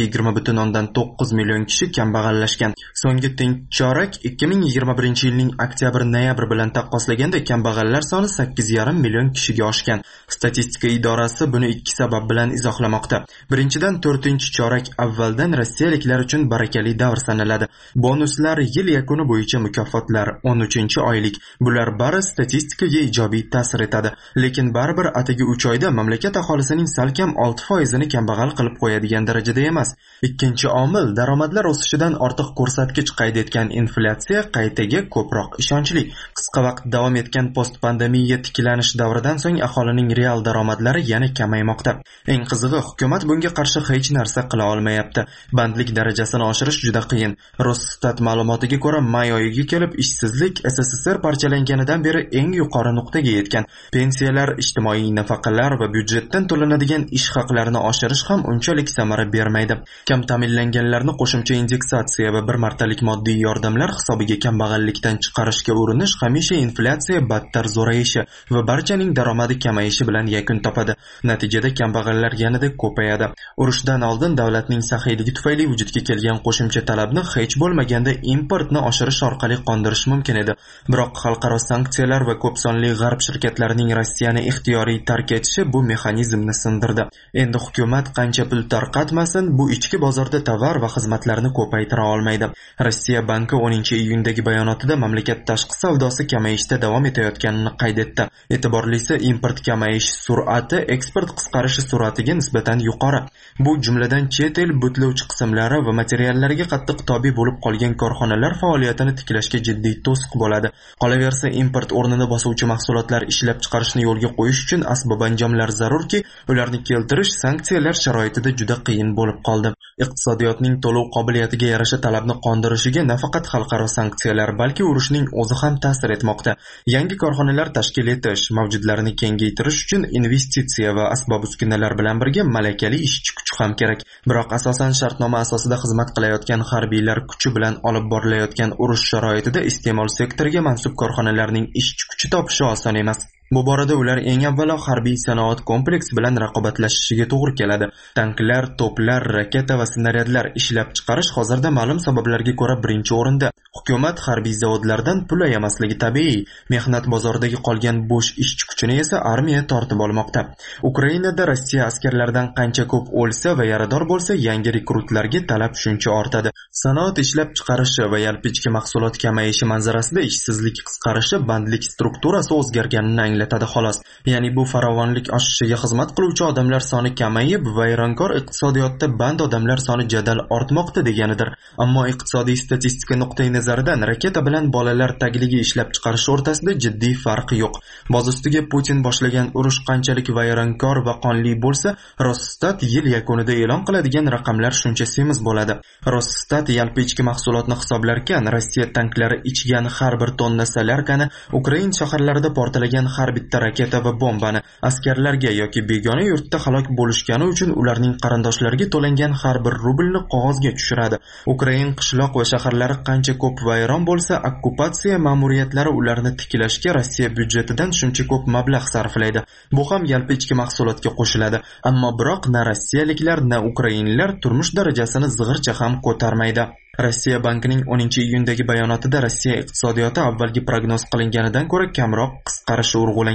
20.9 million kishi kambag'allashgan. So'nggi teng chorak 2021 yilning oktyabr-noyabr bilan taqqoslaganda kambag'allar soni 8,5 million kishiga oshgan. Statistika idorasi buni ikki sabab bilan izohlamoqda. Birinchidan, 4-chorak avvaldan rossiyaliklar uchun barakali davr sanaladi. Bonuslar, yil yakuni bo'yicha mukofotlar, 13-oylik. Bular bari statistikaga ijobiy ta'sir etadi. Lekin baribir atigi 3 oyda mamlakat aholisining salkam 6%ni kambag'al qilib qo'yadigan darajada emas. Ikkinchi omil, daromadlar o'sishidan ortiq ko'rsatkich qayd etgan inflyatsiya qaytaga ko'proq ishonchli. Qisqa vaqt davom etgan post-pandemiya tiklanish davridan so'ng aholining real daromadlari yana kamaymoqda. Eng qizig'i, hukumat bunga qarshi hech narsa qila olmayapti. Bandlik darajasini oshirish juda qiyin. Rosstat ma'lumotiga ko'ra, may oyiga kelib ishsizlik SSSR parchalanganidan beri eng yuqori nuqtaga yetgan. Pensiyalar, ijtimoiy nafaqalar va byudjetdan to'lanadigan ish haqlarini oshirish ham unchalik samara bermaydi. Kam ta'minlanganlarni qo'shimcha indeksatsiya va bir martalik moddiy yordamlar hisobiga kambag'allikdan chiqarishga urinish hamisha inflyatsiya battar zo'rayishi va barchaning daromadi kamayishi bilan yakun topadi. Natijada kambag'allar yanada ko'payadi. Urushdan oldin davlatning saxiyligi tufayli vujudga kelgan qo'shimcha talabni hech bo'lmaganda importni oshirish orqali qondirish mumkin edi. Biroq xalqaro sanksiyalar va ko'p sonli g'arb shirkatlarining Rossiyani ixtiyoriy tark etishi bu mexanizmni sindirdi. Endi hukumat qancha pul tarqatmasin, bu ichki bozorda tovar va xizmatlarni ko'paytira olmaydi. Rossiya banki 10-iyundagi bayonotida mamlakat tashqi savdosi kamayishda davom etayotganini qayd etdi. E'tiborlisi, import kamayish sur'ati eksport qisqarishi sur'atiga nisbatan yuqori. Bu jumladan chet el butlovchi qismlari va materiallarga qattiq tobe bo'lib qolgan korxonalar faoliyatini tiklashga jiddiy to'siq bo'ladi. Qolaversa, import o'rnini bosuvchi mahsulotlar ishlab chiqarishni yo'lga qo'yish uchun asbob-anjomlar zarurki, ularni keltirish sanksiyalar sharoitida juda qiyin bo'lib qoldi. Iqtisodiyotning to'lov qobiliyatiga yarasha talabni qondirishiga nafaqat xalqaro sanksiyalar, balki urushning o'zi ham ta'sir etmoqda. Yangi korxonalar tashkil etish, mavjudlarni kengaytirish uchun investitsiya va asbob-uskunalar bilan birga malakali ishchi kuch ham kerak. Biroq asosan shartnoma asosida xizmat qilayotgan harbiylar kuchi bilan olib borilayotgan urush sharoitida iste'mol sektoriga mansub korxonalarning ishchi kuchi topishi oson emas. Bu borada ular eng avvalo harbiy sanoat kompleksi bilan raqobatlashishiga to'g'ri keladi. Tanklar, to'plar, raketa va snaryadlar ishlab chiqarish hozirda ma'lum sabablarga ko'ra birinchi o'rinda. Hukumat harbiy zavodlardan pul ayamasligi tabiiy. Mehnat bozoridagi qolgan bo'sh ishchi kuchini esa armiya tortib olmoqda. Ukrainada Rossiya askarlaridan qancha ko'p o'lsa va yarador bo'lsa, yangi rekrutlarga talab shuncha ortadi. Sanoat ishlab chiqarishi va yalpi mahsulot kamayishi manzarasida ishsizlik qisqarishi bandlik strukturasi o'zgarganini anglatadi xolos. Ya'ni bu farovonlik oshishiga xizmat qiluvchi odamlar soni kamayib, vayronkor iqtisodiyotda band odamlar soni jadal ortmoqda deganidir. Ammo iqtisodiy statistika nuqtai nazaridan raketa bilan bolalar tagligi ishlab chiqarish o'rtasida jiddiy farq yo'q. Boz ustiga Putin boshlagan urush qanchalik vayronkor va qonli bo'lsa, Rosstat yil yakunida e'lon qiladigan raqamlar shuncha semiz bo'ladi. Rosstat yalpi ichki mahsulotni hisoblarkan, Rossiya tanklari ichgan har bir tonna solyarkani, Ukraina shaharlarida portlagan har bitta raketa va bombani, askarlarga yoki begona yurtda halok bo'lishgani uchun ularning qarindoshlariga to'langan har bir rublni qog'ozga tushiradi. Ukraina qishloq va shaharlari qancha ko'p vayron bo'lsa, okkupatsiya ma'muriyatlari ularni tiklashga Rossiya byudjetidan shuncha ko'p mablag' sarflaydi. Bu ham yalpi ichki mahsulotga qo'shiladi. Ammo biroq na rossiyaliklar, na ukrainlar turmush darajasini zig'ircha ham ko'tarmaydi. Rossiya bankining 10-iyundagi bayonotida Rossiya iqtisodiyoti avvalgi prognoz qilinganidan ko'ra kamroq qisqarishi urg'ulangan.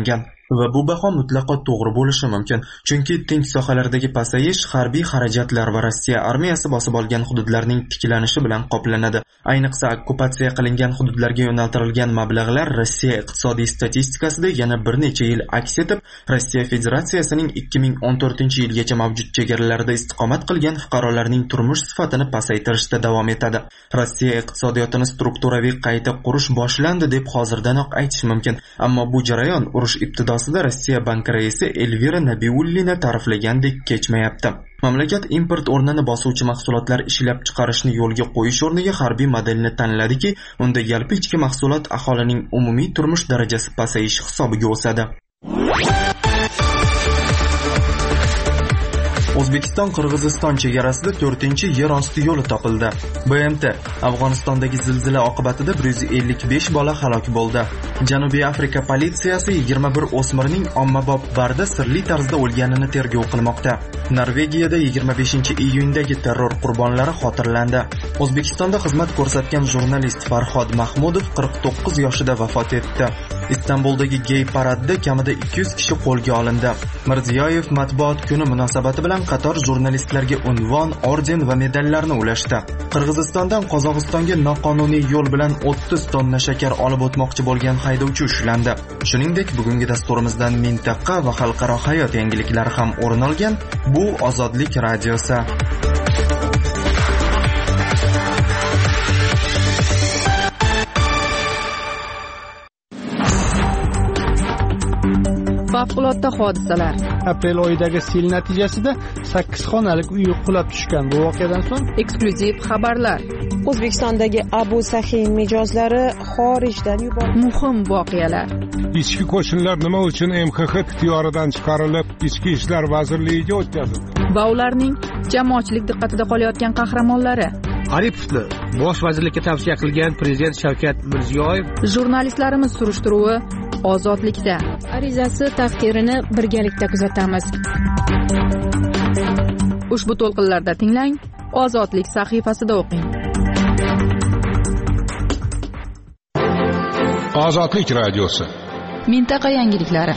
va bu baho mutlaqo to'g'ri bo'lishi mumkin, chunki tinch sohalardagi pasayish harbiy xarajatlar va Rossiya armiyasi bosib olgan hududlarning tiklanishi bilan qoplanadi. Ayniqsa okkupatsiya qilingan hududlarga yo'naltirilgan mablag'lar Rossiya iqtisodiy statistikasida yana bir necha yil aks etib, Rossiya Federatsiyasining 2014-yilgacha mavjud chegaralarida istiqomat qilgan fuqarolarning turmush sifatini pasaytirishda davom etadi. Rossiya iqtisodiyotini strukturaviy qayta qurish boshlandi deb hozirdanoq aytish mumkin, ammo bu jarayon urush ibtidosida Rossiya bank raisi Elvira Nabiullina ta'riflagandek kechmayapti. Mamlakat import o'rnini bosuvchi mahsulotlar ishlab chiqarishni yo'lga qo'yish o'rniga harbiy modelni tanladiki, unda yalpi ichki mahsulot aholining umumiy turmush darajasi pasayishi hisobiga o'sadi. O'zbekiston-Qirg'iziston chegarasida 4-yer osti yo'li topildi. BMT Afg'onistondagi zilzila oqibatida 155 bola halok bo'ldi. Janubiy Afrika politsiyasi 21 o'smirning ommabop barda sirli tarzda o'lganini tergov qilmoqda. Norvegiyada 25-iyundagi terror qurbonlari xotirlandi. O'zbekistonda xizmat ko'rsatgan jurnalist Farhod Mahmudov 49 yoshida vafot etdi. Istanbuldagi gey paradda kamida 200 kishi qo'lga olindi. Mirziyoyev matbuot kuni munosabati bilan qator jurnalistlarga unvon, orden va medallarni ulashdi. Qirg'izistondan Qozog'istonga noqonuniy yo'l bilan 30 tonna shakar olib o'tmoqchi bo'lgan haydovchi ushlandi. Shuningdek, bugungi dasturimizdan mintaqa va xalqaro hayot yangiliklari ham o'rin olgan. Bu Ozodlik radiosi. Favqulodda hodisalar. Aprel oyidagi sel natijasida 8 xonalik uy qulab tushgan. Bu voqeadan so'ng eksklyuziv xabarlar. O'zbekistondagi Abu Sahin mijozlari xorijdan yuborildi. Muhim voqealar. Ichki qo'shinlar nima uchun MXX ixtiyoridan chiqarilib, Ichki ishlar vazirligiga o'tkazildi? Va ularning jamoatchilik diqqatida qolayotgan qahramonlari. Aripovni bosh vazirlikka tavsiya qilgan prezident Shavkat Mirziyoyev. Jurnalistlarimiz surishtiruvi Ozodlikda. Arizasi taqdirini birgalikda kuzatamiz. Ushbu to'lqinlarda tinglang, Ozodlik sahifasida o'qing. Ozodlik radiosi. Mintaqa yangiliklari.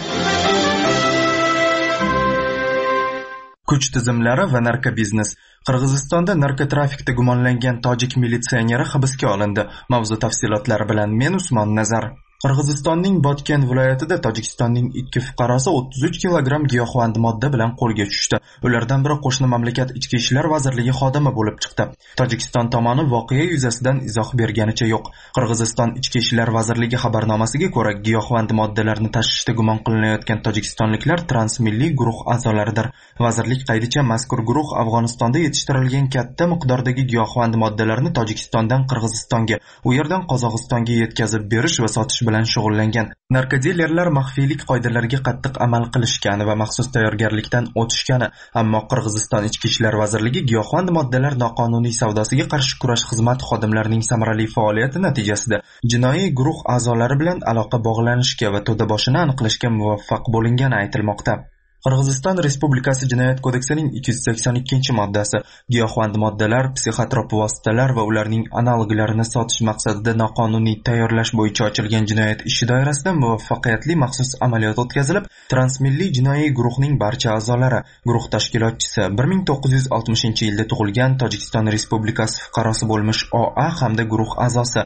Kuch tizimlari va narkobiznes. Qirg'izistonda narkotrafikda gumonlangan tojik militsioneri hibsga olindi. Mavzu tafsilotlari bilan men Usmon Nazar. Qirg'izistonning Botken viloyatida Tojikistonning 2 fuqarosi 33 kilogramm giyohvand modda bilan qo'lga tushdi. Ulardan biri qo'shni mamlakat ichki ishlar vazirligi xodimi bo'lib chiqdi. Tojikiston tomoni voqea yuzasidan izoh berganicha yo'q. Qirg'iziston ichki ishlar vazirligi xabarnomasiga ko'ra, giyohvand moddalarni tashishda gumon qilinayotgan tojikistonliklar transmilliy guruh a'zolaridir. Vazirlik qaydicha mazkur guruh Afg'onistonda yetishtirilgan katta miqdordagi giyohvand moddalarni Tojikistondan Qirg'izistonga, u yerdan Qozog'istonga yetkazib berish va sotish bilan shug'ullangan. Narkodilerlar maxfiylik qoidalariga qattiq amal qilishgani va maxsus tayyorgarlikdan o'tishgani, ammo Qirg'iziston Ichki ishlar vazirligi giyohvand moddalar noqonuniy savdosiga qarshi kurash xizmat xodimlarining samarali faoliyati natijasida jinoiy guruh a'zolari bilan aloqa bog'lanishga va to'daboshini aniqlashga muvaffaq bo'lingani aytilmoqda. Qirg'iziston Respublikasi Jinoyat kodeksining 282-moddasi giyohvand moddalar, psixotrop vositalar va ularning analoglarini sotish maqsadida noqonuniy tayyorlash bo'yicha ochilgan jinoyat ishi doirasida muvaffaqiyatli maxsus amaliyot o'tkazilib, transmilliy jinoiy guruhning barcha a'zolari, guruh tashkilotchisi 1960-yilda tug'ilgan Tojikiston Respublikasi fuqarosi bo'lmish OA hamda guruh a'zosi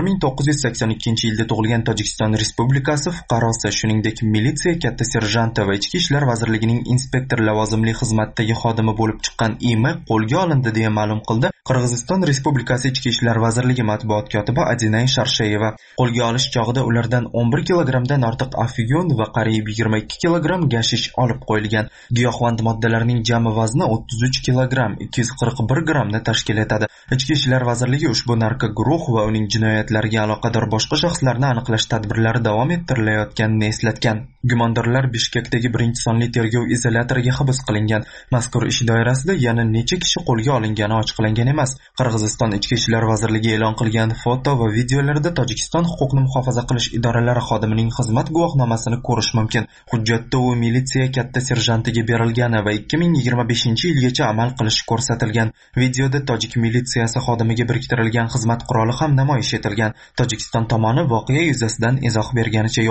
1982-yilda tug'ilgan Tojikiston Respublikasi fuqarosi, shuningdek militsiya katta serjanti va ichki ishlar vazirligining inspektor lavozimli xizmatdagi xodimi bo'lib chiqqan IM qo'lga olindi deya ma'lum qildi Qirg'iziston Respublikasi Ichki ishlar vazirligi matbuot kotibi Adinay Sharshayeva. Qo'lga olish chog'ida ulardan 11 kilogramdan ortiq afyun va qariyb 22 kilogramm gashish olib qo'yilgan. Giyohvand moddalarning jami vazni 33 kilogramm 241 grammni tashkil etadi. Ichki ishlar vazirligi ushbu narko guruh va uning jinoyatlariga aloqador boshqa shaxslarni aniqlash tadbirlari davom ettirilayotganini eslatgan. Gumondorlar Bishkekdagi birinchi sonli tergov izolyatoriga hibs qilingan. Mazkur ish doirasida yana necha kishi qo'lga olingani ochiqlangan emas. Qirg'iziston Ichki ishlar vazirligi e'lon qilgan foto va videolarda Tojikiston huquqni muhofaza qilish idoralari xodimining xizmat guvohnomasini ko'rish mumkin. Hujjatda u militsiya katta serjantiga berilgani va 2025-yilgacha amal qilishi ko'rsatilgan. Videoda tojik militsiyasi xodimiga biriktirilgan xizmat quroli ham namoyish etilgan. Tojikiston tomoni voqea yuzasidan izoh berganicha yo'q.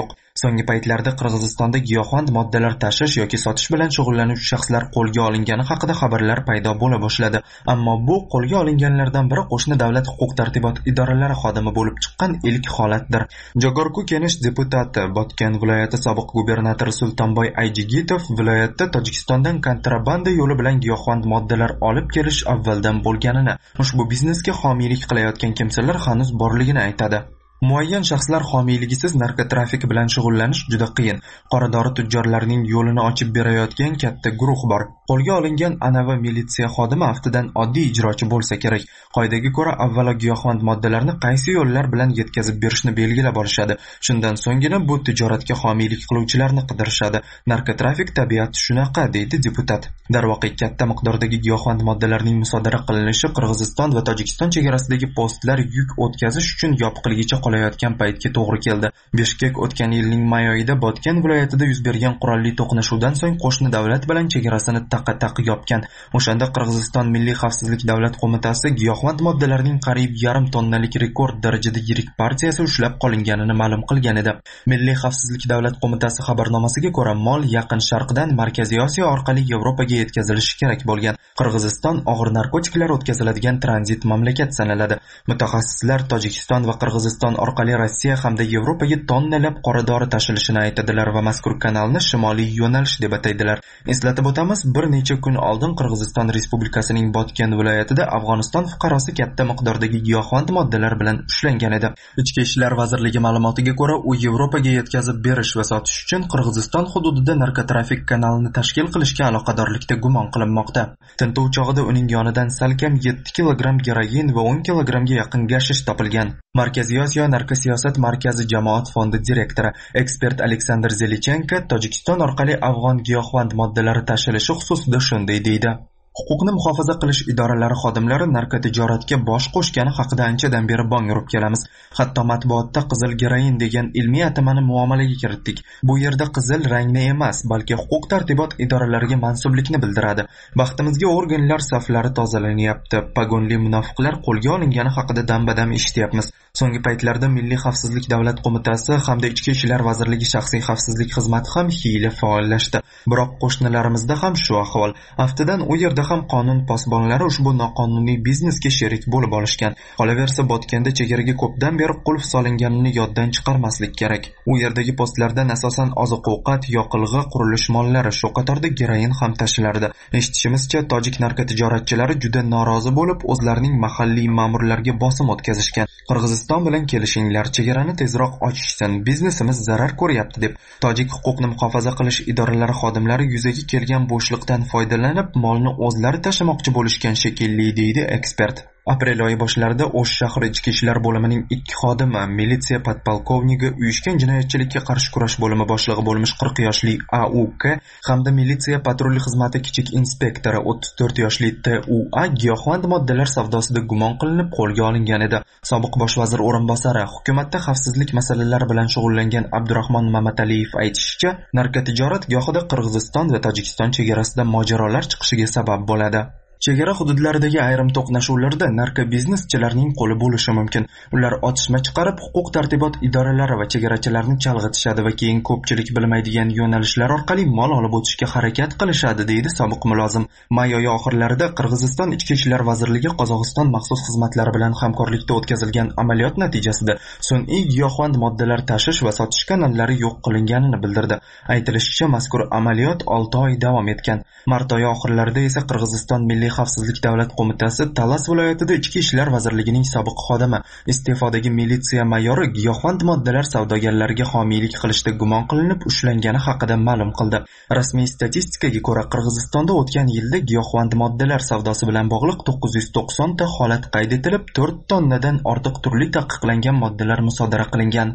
So'nggi paytlarda Qirg'izistonda giyohvand moddalar tashish yoki sotish bilan shug'ullanuvchi shaxslar qo'lga olingani haqida xabarlar paydo bo'la boshladi. Ammo bu qo'lga olinganlardan biri qo'shni davlat huquq-tartibot idoralari xodimi bo'lib chiqqan ilk holatdir. Jogorku Kenish deputati, Botken viloyati sobiq gubernatori Sultonboy Ayjigitov viloyatda Tojikistondan kontrabanda yo'li bilan giyohvand moddalar olib kelish avvaldan bo'lganini, ushbu biznesga homiylik qilayotgan kimsalar hanuz borligini aytadi. Muayyan shaxslar homiyligisiz narkotrafik bilan shug'ullanish juda qiyin. Qoradori tujjorlarining yo'lini ochib berayotgan katta guruh bor. Qo'lga olingan anavi militsiya xodimi aftidan oddiy ijrochi bo'lsa kerak. Qoidaga ko'ra avvalo giyohvand moddalarni qaysi yo'llar bilan yetkazib berishni belgilab olishadi. Shundan so'nggina bu tijoratga homiylik qiluvchilarni qidirishadi. Narkotrafik tabiati shunaqa, deydi deputat. Darvoqe katta miqdordagi giyohvand moddalarning musodara qilinishi Qirg'iziston va Tojikiston chegarasidagi postlar yuk o'tkazish uchun yopiqligicha qolayotgan paytga to'g'ri keldi. Bishkek o'tgan yilning may oyida Botken viloyatida yuz bergan qurolli to'qnashuvdan so'ng qo'shni davlat bilan chegarasini taqa-taq yopgan. O'shanda Qirg'iziston Milliy xavfsizlik davlat qo'mitasi giyohvand moddalarning qariyb yarim tonnalik rekord darajada yirik partiyasi ushlab qolinganini ma'lum qilgan edi. Milliy xavfsizlik davlat qo'mitasi xabarnomasiga ko'ra, mol Yaqin Sharqdan Markaziy Osiyo orqali Yevropaga yetkazilishi kerak bo'lgan. Qirg'iziston og'ir narkotiklar o'tkaziladigan tranzit mamlakat sanaladi. Mutaxassislar Tojikiston va Qirg'iziston orqali Rossiya hamda Yevropaga tonnalab qoradori tashilishini aytadilar va mazkur kanalni shimoliy yo'nalish deb ataydilar. Eslatib o'tamiz, bir necha kun oldin Qirg'iziston Respublikasining Botken viloyatida Afg'oniston fuqarosi katta miqdordagi giyohvand moddalar bilan ushlangan edi. Ichki ishlar vazirligi ma'lumotiga ko'ra, u Yevropaga yetkazib berish va sotish uchun Qirg'iziston hududida narkotrafik kanalini tashkil qilishga aloqadorlikda gumon qilinmoqda. Tintuv chog'ida uning yonidan salkam 7 kilogramm geroin va 10 kilogrammga yaqin gashish topilgan. Markaziy Osiyo narkosiyosat markazi jamoat fondi direktori, ekspert Aleksandr Zelichenko Tojikiston orqali afg'on giyohvand moddalari tashilishi xususida shunday deydi. Huquqni muhofaza qilish idoralari xodimlari narkotijoratga bosh qo'shgani haqida anchadan beri bong urib kelamiz. Hatto matbuotda qizil geroin degan ilmiy atamani muomalaga kiritdik. Bu yerda qizil rangni emas, balki huquq tartibot idoralariga mansublikni bildiradi. Baxtimizga organlar saflari tozalanyapti. Pagonli munofiqlar qo'lga olingani haqida dam-badam eshityapmiz. So'nggi paytlarda Milliy xavfsizlik davlat qo'mitasi hamda Ichki ishlar vazirligi shaxsiy xavfsizlik xizmati ham hiyla faollashdi. Biroq qo'shnilarimizda ham shu ahvol. Aftidan u yerda ham qonun posbonlari ushbu noqonuniy biznesga sherik bo'lib olishgan. Qolaversa, Botganda chegaraga ko'pdan beri qulf solinganini yoddan chiqarmaslik kerak. U yerdagi postlardan asosan oziq-ovqat, yoqilg'i, qurilish mollari, shu qatorda geroin ham tashilardi. Eshitishimizcha, tojik narkotijoratchilari juda norozi bo'lib, o'zlarining mahalliy ma'murlarga bosim o'tkazishgan. Qirg'iziston bilan kelishinglar, chegarani tezroq ochishsin, biznesimiz zarar ko'ryapti deb tojik huquqni muhofaza qilish idoralari xodimlari yuzaga kelgan bo'shliqdan foydalanib, molni o'zlari tashamoqchi bo'lishgan shekilli, deydi ekspert. Aprel oyi boshlarida O'sh shahri ichki ishlar bo'limining 2 xodimi, militsiya podpolkovnigi, uyushgan jinoyatchilikka qarshi kurash bo'limi boshlig'i bo'lmish 40 yoshli AUK hamda militsiya patrul xizmati kichik inspektori 34 yoshli TUA giyohvand moddalar savdosida gumon qilinib qo'lga olingan edi. Sobiq bosh vazir o'rinbosari, hukumatda xavfsizlik masalalari bilan shug'ullangan Abdurahmon Mamataliyev aytishicha, narkotijorat gohida Qirg'iziston va Tojikiston chegarasida mojarolar chiqishiga sabab bo'ladi. Chegara hududlaridagi ayrim to'qnashuvlarda narkobizneschilarning qo'li bo'lishi mumkin. Ular otishma chiqarib, huquq tartibot idoralari va chegarachilarni chalg'itishadi va keyin ko'pchilik bilmaydigan yo'nalishlar orqali mol olib o'tishga harakat qilishadi, deydi sobiq mulozim. May oyi oxirlarida Qirg'iziston Ichki ishlar vazirligi Qozog'iston maxsus xizmatlari bilan hamkorlikda o'tkazilgan amaliyot natijasida sun'iy giyohvand moddalar tashish va sotish kanallari yo'q qilinganini bildirdi. Aytilishicha, mazkur amaliyot 6 oy davom etgan. Mart oyi oxirlarida esa Qirg'iziston Milliy xavfsizlik davlat qo'mitasi Talas viloyatida Ichki ishlar vazirligining sobiq xodimi, iste'fodagi militsiya mayori giyohvand moddalar savdogarlariga homiylik qilishda gumon qilinib ushlangani haqida ma'lum qildi. Rasmiy statistikaga ko'ra, Qirg'izistonda o'tgan yilda giyohvand moddalar savdosi bilan bog'liq 990 ta holat qayd etilib, 4 tonnadan ortiq turli taqiqlangan moddalar musodara qilingan.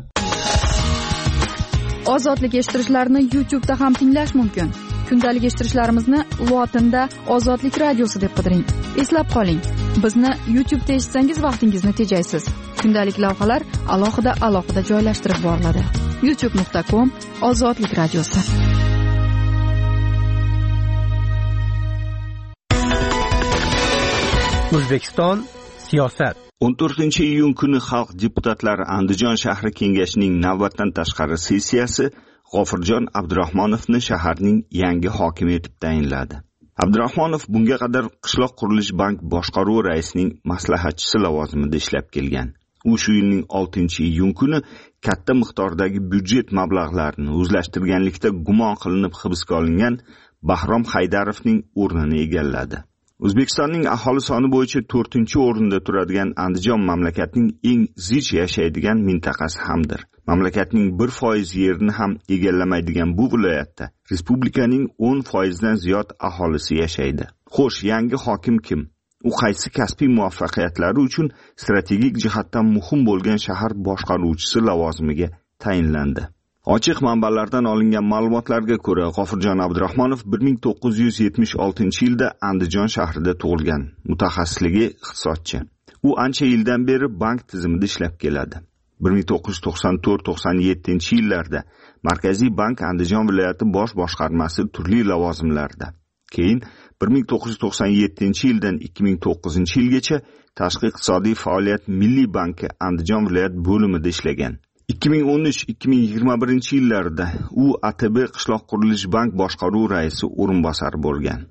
Ozodlik eshittirishlarni YouTube'da ham tinglash mumkin. Kundalik eshittirishlarimizni lotinda Ozodlik radiosi deb qidiring. Eslab qoling, bizni YouTube'da eshitsangiz vaqtingizni tejaysiz. Kundalik lavhalar alohida joylashtirib boriladi. youtube.com/Ozodlik radiosi. O'zbekiston siyosat. 14-iyun kuni xalq deputatlari Andijon shahri kengashining navbatdan tashqari sessiyasi G'ofurjon Abdurahmonovni shaharning yangi hokimi etib tayinladi. Abdurahmonov bunga qadar qishloq qurilish bank boshqaruvi raisining maslahatchisi lavozimida ishlab kelgan. U shu yilning 6-iyun kuni katta miqdordagi byudjet mablag'larini o'zlashtirganlikda gumon qilinib hibsga olingan Bahrom Haydarovning o'rnini egalladi. O'zbekistonning aholi soni bo'yicha 4-o'rinda turadigan Andijon mamlakatning eng zich yashaydigan mintaqasi hamdir. Mamlakatning 1% yerini ham egallamaydigan bu viloyatda respublikaning 10% dan ziyod aholisi yashaydi. Xo'sh, yangi hokim kim? U qaysi kasbiy muvaffaqiyatlari uchun strategik jihatdan muhim bo'lgan shahar boshqaruvchisi lavozimiga tayinlandi? Ochiq manbalardan olingan ma'lumotlarga ko'ra, G'ofurjon Abdurahmonov 1976-yilda Andijon shahrida tug'ilgan. Mutaxassisligi iqtisodchi. U ancha yildan beri bank tizimida ishlab keladi. 1994-97-yillarda Markaziy bank Andijon viloyati bosh boshqarmasi turli lavozimlarda. Keyin 1997-yildan 2009-yilgacha Tashqi iqtisodiy faoliyat Milliy banki Andijon viloyat bo'limida ishlagan. 2013-2021-yillarda u ATB qishloq qurilish bank boshqaruvi raisi o'rinbosari bo'lgan.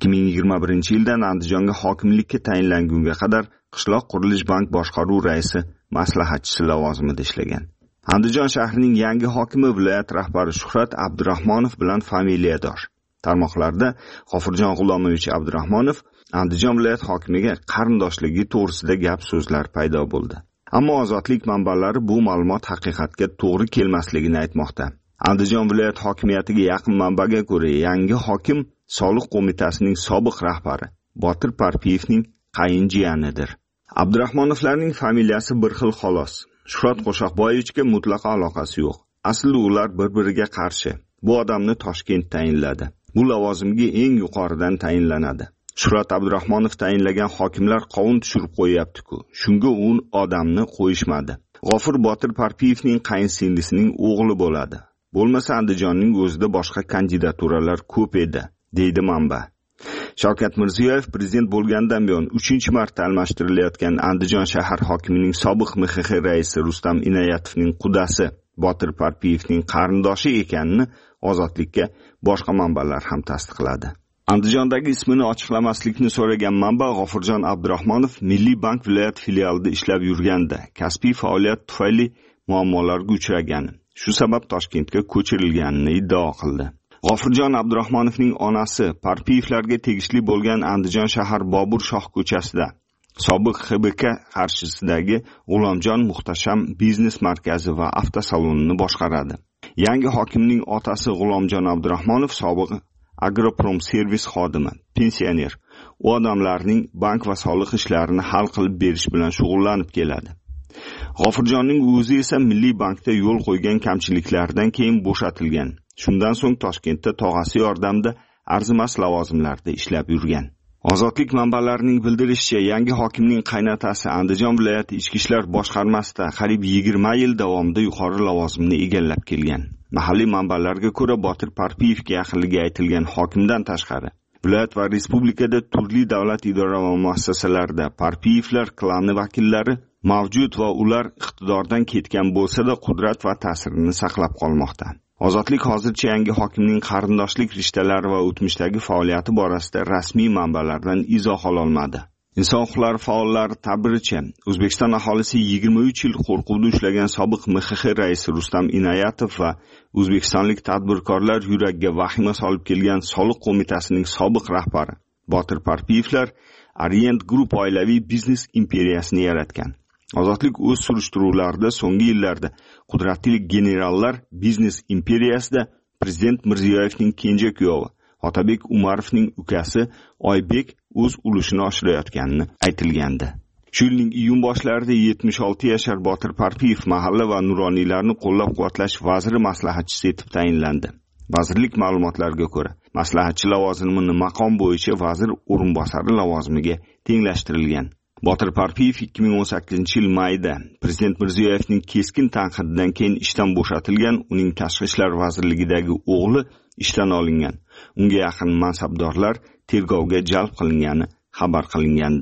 2021-yildan Andijonga hokimlikka tayinlangunga qadar qishloq qurilish bank boshqaruvi raisi maslahatchisi lavozimida ishlagan. Andijon shahrining yangi hokimi viloyat rahbari Shuhrat Abdurahmonov bilan familiyadosh. Tarmoqlarda G'ofurjon G'ulomovich Abdurahmonov Andijon viloyat hokimiga qarindoshligi to'g'risida gap so'zlar paydo bo'ldi. Ammo ozodlik manbalari bu ma'lumot haqiqatga to'g'ri kelmasligini aytmoqda. Andijon viloyat hokimiyatiga yaqin manbaga ko'ra, yangi hokim soliq qo'mitasining sobiq rahbari Botir Parpiyevning qayinjiyanidir. Abdurahmonovlarning familiyasi bir xil xolos. Shuhrat Qo'shaqboyevichga mutlaqo aloqasi yo'q. Aslida ular bir-biriga qarshi. Bu odamni Toshkent tayinladi. Bu lavozimga eng yuqoridan tayinlanadi. Shuhrat Abdurahmonov tayinlagan hokimlar qovun tushirib qo'yapti-ku. Shunga u odamni qo'yishmadi. G'ofur Botir Parpiyevning qayinsingilisining o'g'li bo'ladi. Bo'lmasa Andijonning o'zida boshqa kandidaturalar ko'p edi, deydi manba. Shavkat Mirziyoyev prezident bo'lgandan buyon 3-marta almashtirilayotgan Andijon shahar hokimining sobiq MXX raisi Rustam Inoyatovning qudasi Botir Parpiyevning qarindoshi ekanini ozodlikka boshqa manbalar ham tasdiqladi. Andijondagi ismini ochiqlamaslikni so'ragan manba G'ofurjon Abdurahmonov Milliy bank viloyat filialida ishlab yurganda kasbiy faoliyat tufayli muammolarga uchragan. Shu sabab Toshkentga ko'chirilganini iddao qildi. G'ofurjon Abdurahmonovning onasi Parpiyevlarga tegishli bo'lgan Andijon shahar Bobur Shoh ko'chasida sobiq XBK qarshisidagi G'ulomjon Muhtasham biznes markazi va avtosalonini boshqaradi. Yangi hokimning otasi G'ulomjon Abdurahmonov sobiq Agroprom servis xodimi, pensioner. U odamlarning bank va soliq ishlarini hal qilib berish bilan shug'ullanib keladi. G'ofurjonning o'zi esa Milliy bankda yo'l qo'ygan kamchiliklardan keyin bo'shatilgan. Shundan so'ng Toshkentda tog'asi yordamida arzimas lavozimlarda ishlab yurgan. Ozodlik manbalarining bildirishicha, yangi hokimning qaynotasi Andijon viloyati ichki ishlar boshqarmasida qariyb 20 yil davomida yuqori lavozimni egallab kelgan. Mahalliy manbalarga ko'ra, Botir Parpiyevga yaqinligi aytilgan hokimdan tashqari viloyat va respublikada turli davlat idora va muassasalarida Parpiyevlar klani vakillari mavjud va ular iqtidordan ketgan bo'lsa-da qudrat va ta'sirini saqlab qolmoqda. Ozodlik hozircha yangi hokimning qarindoshlik rishtalari va o'tmishdagi faoliyati borasida rasmiy manbalardan izoh ololmadi. Inson huquqlari faollari ta'biricha, O'zbekiston aholisi 23 yil qo'rquvda ushlagan sobiq MXX raisi Rustam Inoyatov va o'zbekistonlik tadbirkorlar yuragiga vahima solib kelgan soliq qo'mitasining sobiq rahbari Botir Parpiyevlar Orient Group oilaviy biznes imperiyasini yaratgan. Ozodlik o'z surishtiruvlarida so'nggi yillarda qudratli generallar biznes imperiyasida prezident Mirziyoyevning kenja kuyovi Otabek Umarovning ukasi Oybek o'z ulushini oshirayotganini aytilgandi. Shu yilning iyun boshlarida 76 yashar Botir Parpiyev mahalla va nuroniylarni qo'llab-quvvatlash vaziri maslahatchisi etib tayinlandi. Vazirlik ma'lumotlariga ko'ra, maslahatchi lavozimini maqom bo'yicha vazir o'rinbosari lavozimiga tenglashtirilgan. Botir Parpiyev 2018-yil mayda prezident Mirziyoyevning keskin tanqididan keyin ishdan bo'shatilgan, uning tashqi ishlar vazirligidagi o'g'li ishdan olingan. Unga yaqin mansabdorlar tergovga jalb qilingani xabar qilingandi.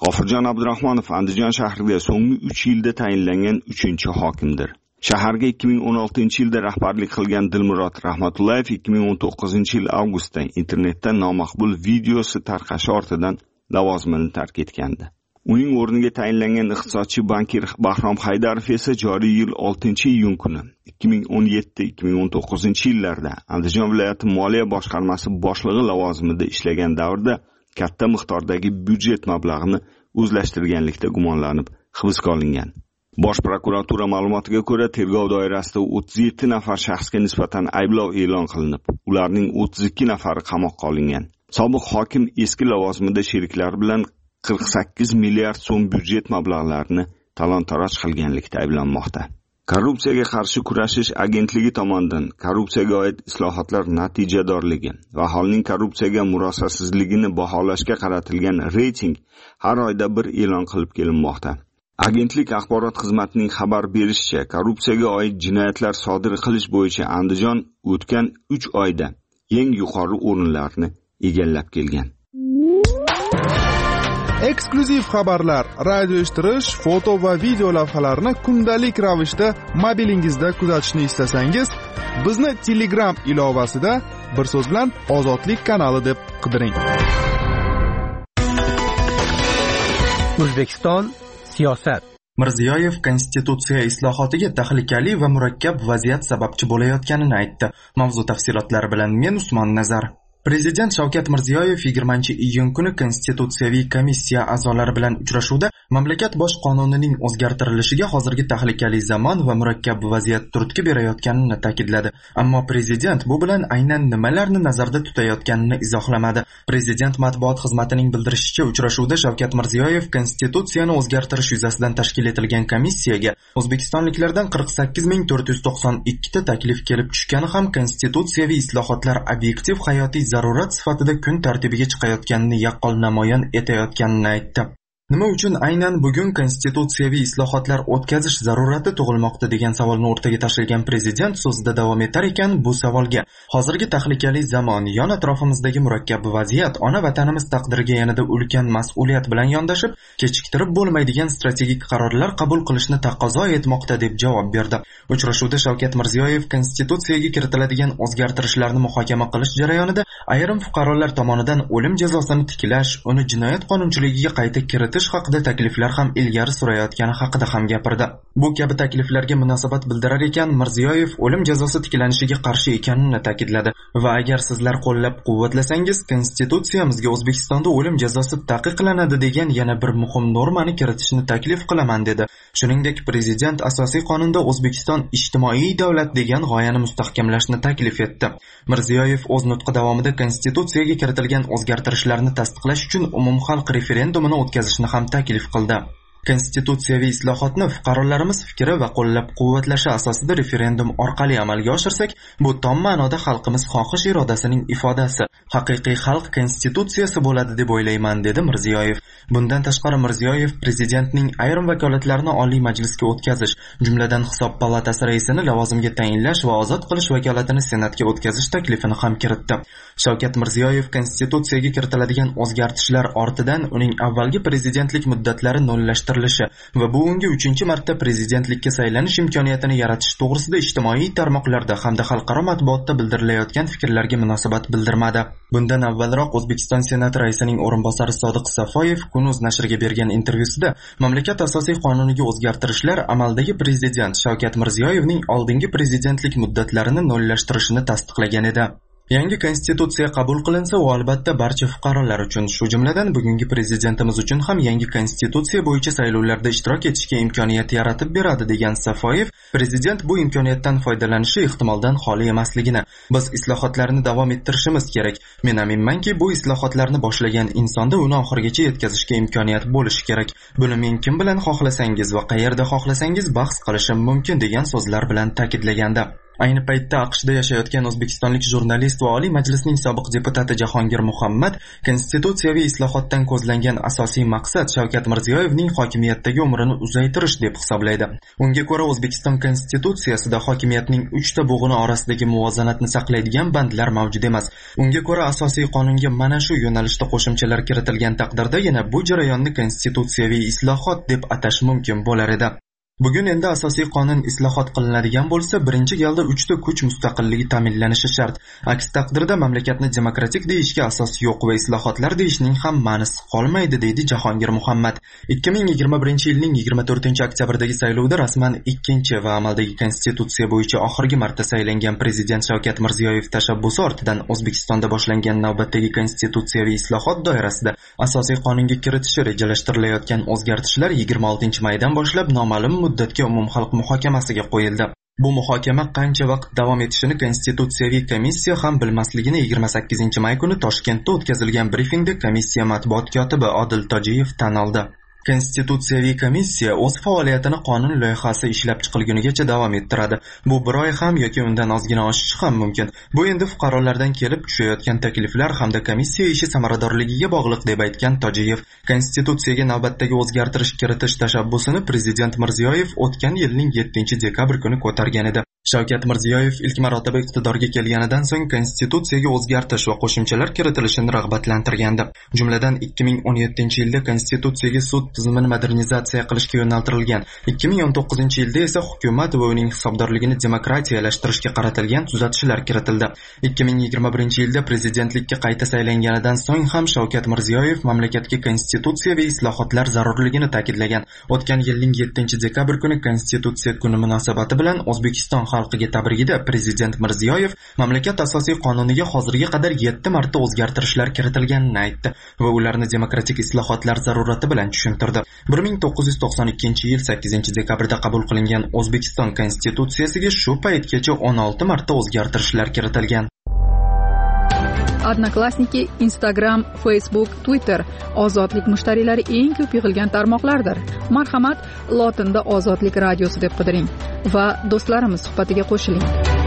G'ofurjon Abdurahmonov Andijon shahriga so'nggi 3 yilda tayinlangan 3-hokimdir. Shaharga 2016-yilda rahbarlik qilgan Dilmurod Rahmatullayev 2019-yil avgustda internetda nomaqbul videosi tarqashi ortidan lavozimini tark etgandi. Uning o'rniga tayinlangan iqtisodchi bankir Bahrom Haydarov esa joriy yil 6-iyun kuni 2017-2019-yillarda Andijon viloyati moliya boshqarmasi boshlig'i lavozimida ishlagan davrda katta miqdordagi byudjet mablag'ini o'zlashtirganlikda gumonlanib hibsga olingan. Bosh prokuratura ma'lumotiga ko'ra, tergov doirasida 37 nafar shaxsga nisbatan ayblov e'lon qilinib, ularning 32 nafari qamoqqa olingan. Sobiq hokim eski lavozimida sheriklari bilan 48 milliard so'm byudjet mablag'larini talon-taroj qilganlikda ayblanmoqda. Korrupsiyaga qarshi kurashish agentligi tomonidan korrupsiyaga oid islohotlar natijadorligi va aholining korrupsiyaga murosasizligini baholashga qaratilgan reyting har oyda bir e'lon qilib kelinmoqda. Agentlik axborot xizmatining xabar berishicha, korrupsiyaga oid jinoyatlar sodir qilish bo'yicha Andijon o'tgan 3 oyda eng yuqori o'rinlarni egallab kelgan. Eksklyuziv xabarlar, radio eshittirish, foto va video lavhalarni kundalik ravishda mobilingizda kuzatishni istasangiz, bizni Telegram ilovasida bir so'z bilan Ozodlik kanali deb qidiring. O'zbekiston siyosat. Mirziyoyev konstitutsiya islohotiga tahlikali va murakkab vaziyat sababchi bo'layotganini aytdi. Mavzu tafsilotlari bilan men Usmon Nazar. Prezident Shavkat Mirziyoyev 20-iyun kuni Konstitutsiyaviy komissiya a'zolari bilan uchrashuvda mamlakat bosh qonunining o'zgartirilishiga hozirgi tahlikali zamon va murakkab vaziyat turtki berayotganini ta'kidladi. Ammo prezident bu bilan aynan nimalarni nazarda tutayotganini izohlamadi. Prezident matbuot xizmatining bildirishicha, uchrashuvda Shavkat Mirziyoyev konstitutsiyani o'zgartirish yuzasidan tashkil etilgan komissiyaga o'zbekistonliklardan 48492 ta taklif kelib tushgani ham konstitutsiyaviy islohotlar obyektiv hayotiy zarurat sifatida kun tartibiga chiqayotganini yaqqol namoyon etayotganini aytdi. Nima uchun aynan bugun konstitutsiyaviy islohotlar o'tkazish zarurati tug'ilmoqda degan savolni o'rtaga tashlagan prezident so'zida davom etar ekan, bu savolga hozirgi tahlikali zamon, yon atrofimizdagi murakkab vaziyat, ona vatanimiz taqdiriga yanada ulkan mas'uliyat bilan yondashib, kechiktirib bo'lmaydigan strategik qarorlar qabul qilishni taqozo etmoqda deb javob berdi. Uchrashuvda Shavkat Mirziyoyev konstitutsiyaga kiritiladigan o'zgartirishlarni muhokama qilish jarayonida ayrim fuqarolar tomonidan o'lim jazosini tiklash, uni jinoyat qonunchiligiga qayta kiritish haqida takliflar ham ilgari surayotgani haqida ham gapirdi. Bu kabi takliflarga munosabat bildirar ekan, Mirziyoyev o'lim jazosi tiklanishiga qarshi ekanini ta'kidladi va agar sizlar qo'llab-quvvatlasangiz, konstitutsiyamizga O'zbekistonda o'lim jazosi taqiqlanadi degan yana bir muhim normani kiritishni taklif qilaman dedi. Shuningdek, prezident asosiy qonunda O'zbekiston ijtimoiy davlat degan g'oyani mustahkamlashni taklif etdi. Mirziyoyev o'z nutqi davomida konstitutsiyaga kiritilgan o'zgartirishlarni tasdiqlash uchun umumxalq referendumini o'tkazishni ham taklif qildi. Konstitutsiyaviy islohotni fuqarolarimiz fikri va qo'llab-quvvatlashi asosida referendum orqali amalga oshirsak, bu tom ma'noda xalqimiz xohish irodasining ifodasi, haqiqiy xalq konstitutsiyasi bo'ladi deb o'ylayman, dedi Mirziyoyev. Bundan tashqari Mirziyoyev prezidentning ayrim vakolatlarini Oliy Majlisga o'tkazish, jumladan Hisob palatasi raisini lavozimga tayinlash va ozod qilish vakolatini Senatga o'tkazish taklifini ham kiritdi. Shavkat Mirziyoyev konstitutsiyaga kiritiladigan o'zgartishlar ortidan uning avvalgi prezidentlik muddatlari nullashtirilishi va bu unga 3-marta prezidentlikka saylanish imkoniyatini yaratish to'g'risida ijtimoiy tarmoqlarda hamda xalqaro matbuotda bildirilayotgan fikrlarga munosabat bildirmadi. Bundan avvalroq O'zbekiston Senati raisining o'rinbosari Sodiq Safoyev Kunuz nashriga bergan intervyusida mamlakat asosiy qonuniga o'zgartirishlar amaldagi prezident Shavkat Mirziyoyevning oldingi prezidentlik muddatlarini nullashtirishini tasdiqlagan edi. Yangi konstitutsiya qabul qilinsa, u albatta barcha fuqarolar uchun, shu jumladan bugungi prezidentimiz uchun ham yangi konstitutsiya bo'yicha saylovlarda ishtirok etishga imkoniyat yaratib beradi degan Safoyev, prezident bu imkoniyatdan foydalanishi ehtimoldan xoli emasligini, biz islohotlarni davom ettirishimiz kerak. Men aminmanki, bu islohotlarni boshlagan insonda uni oxirigacha yetkazishga imkoniyat bo'lishi kerak. Buni men kim bilan xohlasangiz va qayerda xohlasangiz bahs qilishim mumkin degan so'zlar bilan ta'kidlagandi. Ayni paytda AQShda yashayotgan o'zbekistonlik jurnalist va Oliy Majlisning sobiq deputati Jahongir Muhammad konstitutsiyaviy islohotdan ko'zlangan asosiy maqsad Shavkat Mirziyoyevning hokimiyatdagi umrini uzaytirish deb hisoblaydi. Unga ko'ra O'zbekiston konstitutsiyasida hokimiyatning 3 ta bo'g'ini orasidagi muvozanatni saqlaydigan bandlar mavjud emas. Unga ko'ra asosiy qonunga mana shu yo'nalishda qo'shimchalar kiritilgan taqdirdagina bu jarayonni konstitutsiyaviy islohot deb atash mumkin bo'lar edi. Bugun endi asosiy qonun islohot qilinadigan bo'lsa, birinchi galda 3 ta kuch mustaqilligi ta'minlanishi shart. Aks taqdirda mamlakatni demokratik deyishga asos yo'q va islohotlar deyishning ham ma'nosi qolmaydi, deydi Jahongir Muhammad. 2021-yilning 24-oktyabrdagi saylovda rasman ikkinchi va amaldagi konstitutsiya bo'yicha oxirgi marta saylangan prezident Shavkat Mirziyoyev tashabbusi ortidan O'zbekistonda boshlangan navbatdagi konstitutsiyaviy islohot doirasida asosiy qonunga kiritishi rejalashtirilayotgan o'zgartishlar 26-maydan boshlab noma'lum muddatga umumxalq muhokamasiga qo'yildi. Bu muhokama qancha vaqt davom etishini Konstitutsiyaviy komissiya ham bilmasligini 28-may kuni Toshkentda o'tkazilgan brifingda komissiya matbuot kotibi Odil Tojiyev tan oldi. Konstitutsiyaviy komissiya o'z faoliyatini qonun loyihasi ishlab chiqilgunigacha davom ettiradi. Bu bir oy ham yoki undan ozgina oshishi ham mumkin. Bu endi fuqarolardan kelib tushayotgan takliflar hamda komissiya ishi samaradorligiga bog'liq deb aytgan Tojiyev. Konstitutsiyaga navbatdagi o'zgartirish kiritish tashabbusini prezident Mirziyoyev o'tgan yilning 7-dekabr kuni ko'targan edi. Shavkat Mirziyoyev ilk marotaba iqtidorga kelganidan so'ng konstitutsiyaga o'zgartirish va qo'shimchalar kiritilishini rag'batlantirgandi. Jumladan 2017-yilda konstitutsiyaga sud tizimini modernizatsiya qilishga yo'naltirilgan, 2019-yilda esa hukumat va uning hisobdorligini demokratiyalashtirishga qaratilgan tuzatishlar kiritildi. 2021-yilda prezidentlikka qayta saylanganidan so'ng ham Shavkat Mirziyoyev mamlakatga konstitutsiyaviy islohotlar zarurligini ta'kidlagan. O'tgan yilning 7-dekabr kuni konstitutsiya kuni munosabati bilan O'zbekiston xalqiga tabrigida prezident Mirziyoyev mamlakat asosiy qonuniga hozirga qadar 7 marta o'zgartirishlar kiritilganini aytdi va ularni demokratik islohotlar zarurati bilan tushuntirdi. 1992-yil 8-dekabrda qabul qilingan O'zbekiston konstitutsiyasiga shu paytgacha 16 marta o'zgartirishlar kiritilgan. Odnoklassniki, Instagram, Facebook, Twitter ozodlik mushtariylari eng ko'p yig'ilgan tarmoqlardir. Marhamat, lotinda Ozodlik radiosi deb qidiring va do'stlarimiz suhbatiga qo'shiling.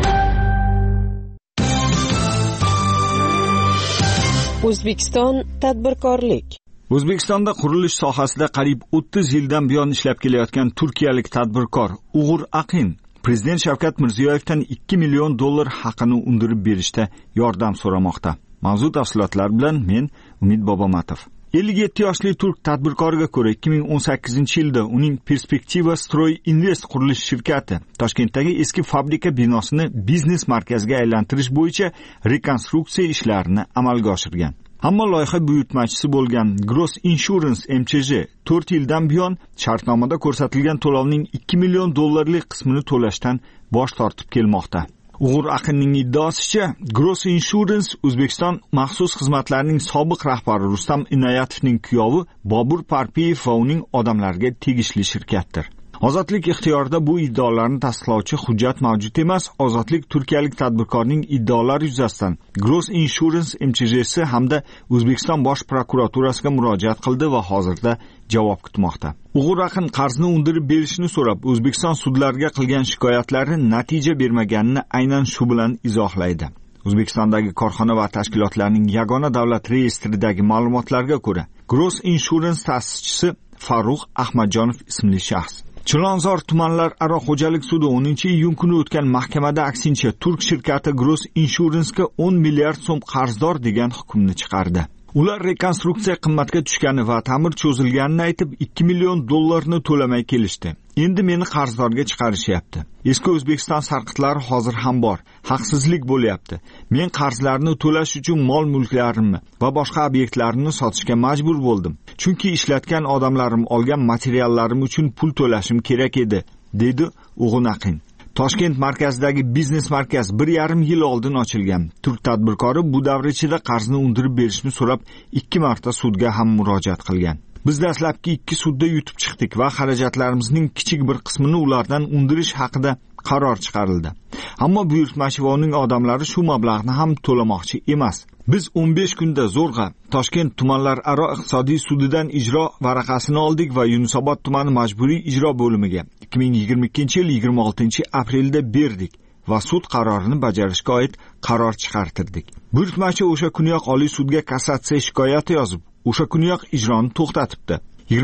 O'zbekiston tadbirkorlik. O'zbekistonda qurilish sohasida qariyb 30 yildan buyon ishlab kelayotgan turkiyalik tadbirkor Uğur Aqin Prezident Shavkat Mirziyoyevdan $2 million haqini undirib berishda yordam so'ramoqda. Mavzu tafsilotlar bilan men Umid Bobomatov. 57 yoshli turk tadbirkoriga ko'ra 2018-yilda uning Perspektiva Stroy Invest qurilish shirkati Toshkentdagi eski fabrika binosini biznes markaziga aylantirish bo'yicha rekonstruksiya ishlarini amalga oshirgan. Ammo loyiha buyurtmachisi bo'lgan Gross Insurance MCJ 4 yildan buyon shartnomada ko'rsatilgan to'lovning $2 million qismini to'lashdan bosh tortib kelmoqda. Uğur Aqinning iddaosicha, Gross Insurance O'zbekiston maxsus xizmatlarining sobiq rahbari Rustam Inoyatovning kuyovi Bobur Parpiyev va uning odamlariga tegishli shirkatdir. Ozodlik ixtiyorida bu iddaolarni tasdiqlovchi hujjat mavjud emas. Ozodlik turkiyalik tadbirkorning iddaolari yuzasidan Gross Insurance MCJsi hamda O'zbekiston bosh prokuraturasiga murojaat qildi va hozirda javob kutmoqda. Uğur Aqin qarzni undirib berishni so'rab O'zbekiston sudlariga qilgan shikoyatlari natija bermaganini aynan shu bilan izohlaydi. O'zbekistondagi korxona va tashkilotlarning yagona davlat reyestridagi ma'lumotlarga ko'ra, Gross Insurance ta'sischisi Farruh Ahmadjonov ismli shaxs Chilonzor tumanlararo xo'jalik sudi 10-iyun kuni o'tgan mahkamada aksincha turk shirkati Gross Insurance'ga 10 milliard so'm qarzdor degan hukmni chiqardi. Ular rekonstruksiya qimmatga tushgani va ta'mir cho'zilganini aytib $2 million to'lamay kelishdi. Endi meni qarzdorga chiqarishyapti. Eski O'zbekiston sarqitlari hozir ham bor. Haqsizlik bo'lyapti. Men qarzlarni to'lash uchun mol-mulklarimni va boshqa obyektlarimni sotishga majbur bo'ldim. Chunki ishlatgan odamlarim olgan materiallarim uchun pul to'lashim kerak edi, dedi Uğur Aqin. Toshkent markazidagi biznes markaz 1,5 yil oldin ochilgan. Turk tadbirkori bu davr ichida qarzni undirib berishni so'rab 2 marta sudga ham murojaat qilgan. Biz dastlabki 2 sudda yutib chiqdik va xarajatlarimizning kichik bir qismini ulardan undirish haqida qaror chiqarildi. Ammo buyurtmachi va uning odamlari shu mablag'ni ham to'lamoqchi emas. Biz 15 kunda zo'rg'a Toshkent tumanlararo iqtisodiy sudidan ijro varaqasini oldik va Yunusobod tumani majburiy ijro bo'limiga 2022-yil 26-aprelda berdik va sud qarorini bajarishga oid qaror chiqartirdik. Buyurtmachi o'sha kuniyoq Oliy sudga kassatsiya shikoyati yozib, o'sha kuniyoq ijroni to'xtatibdi.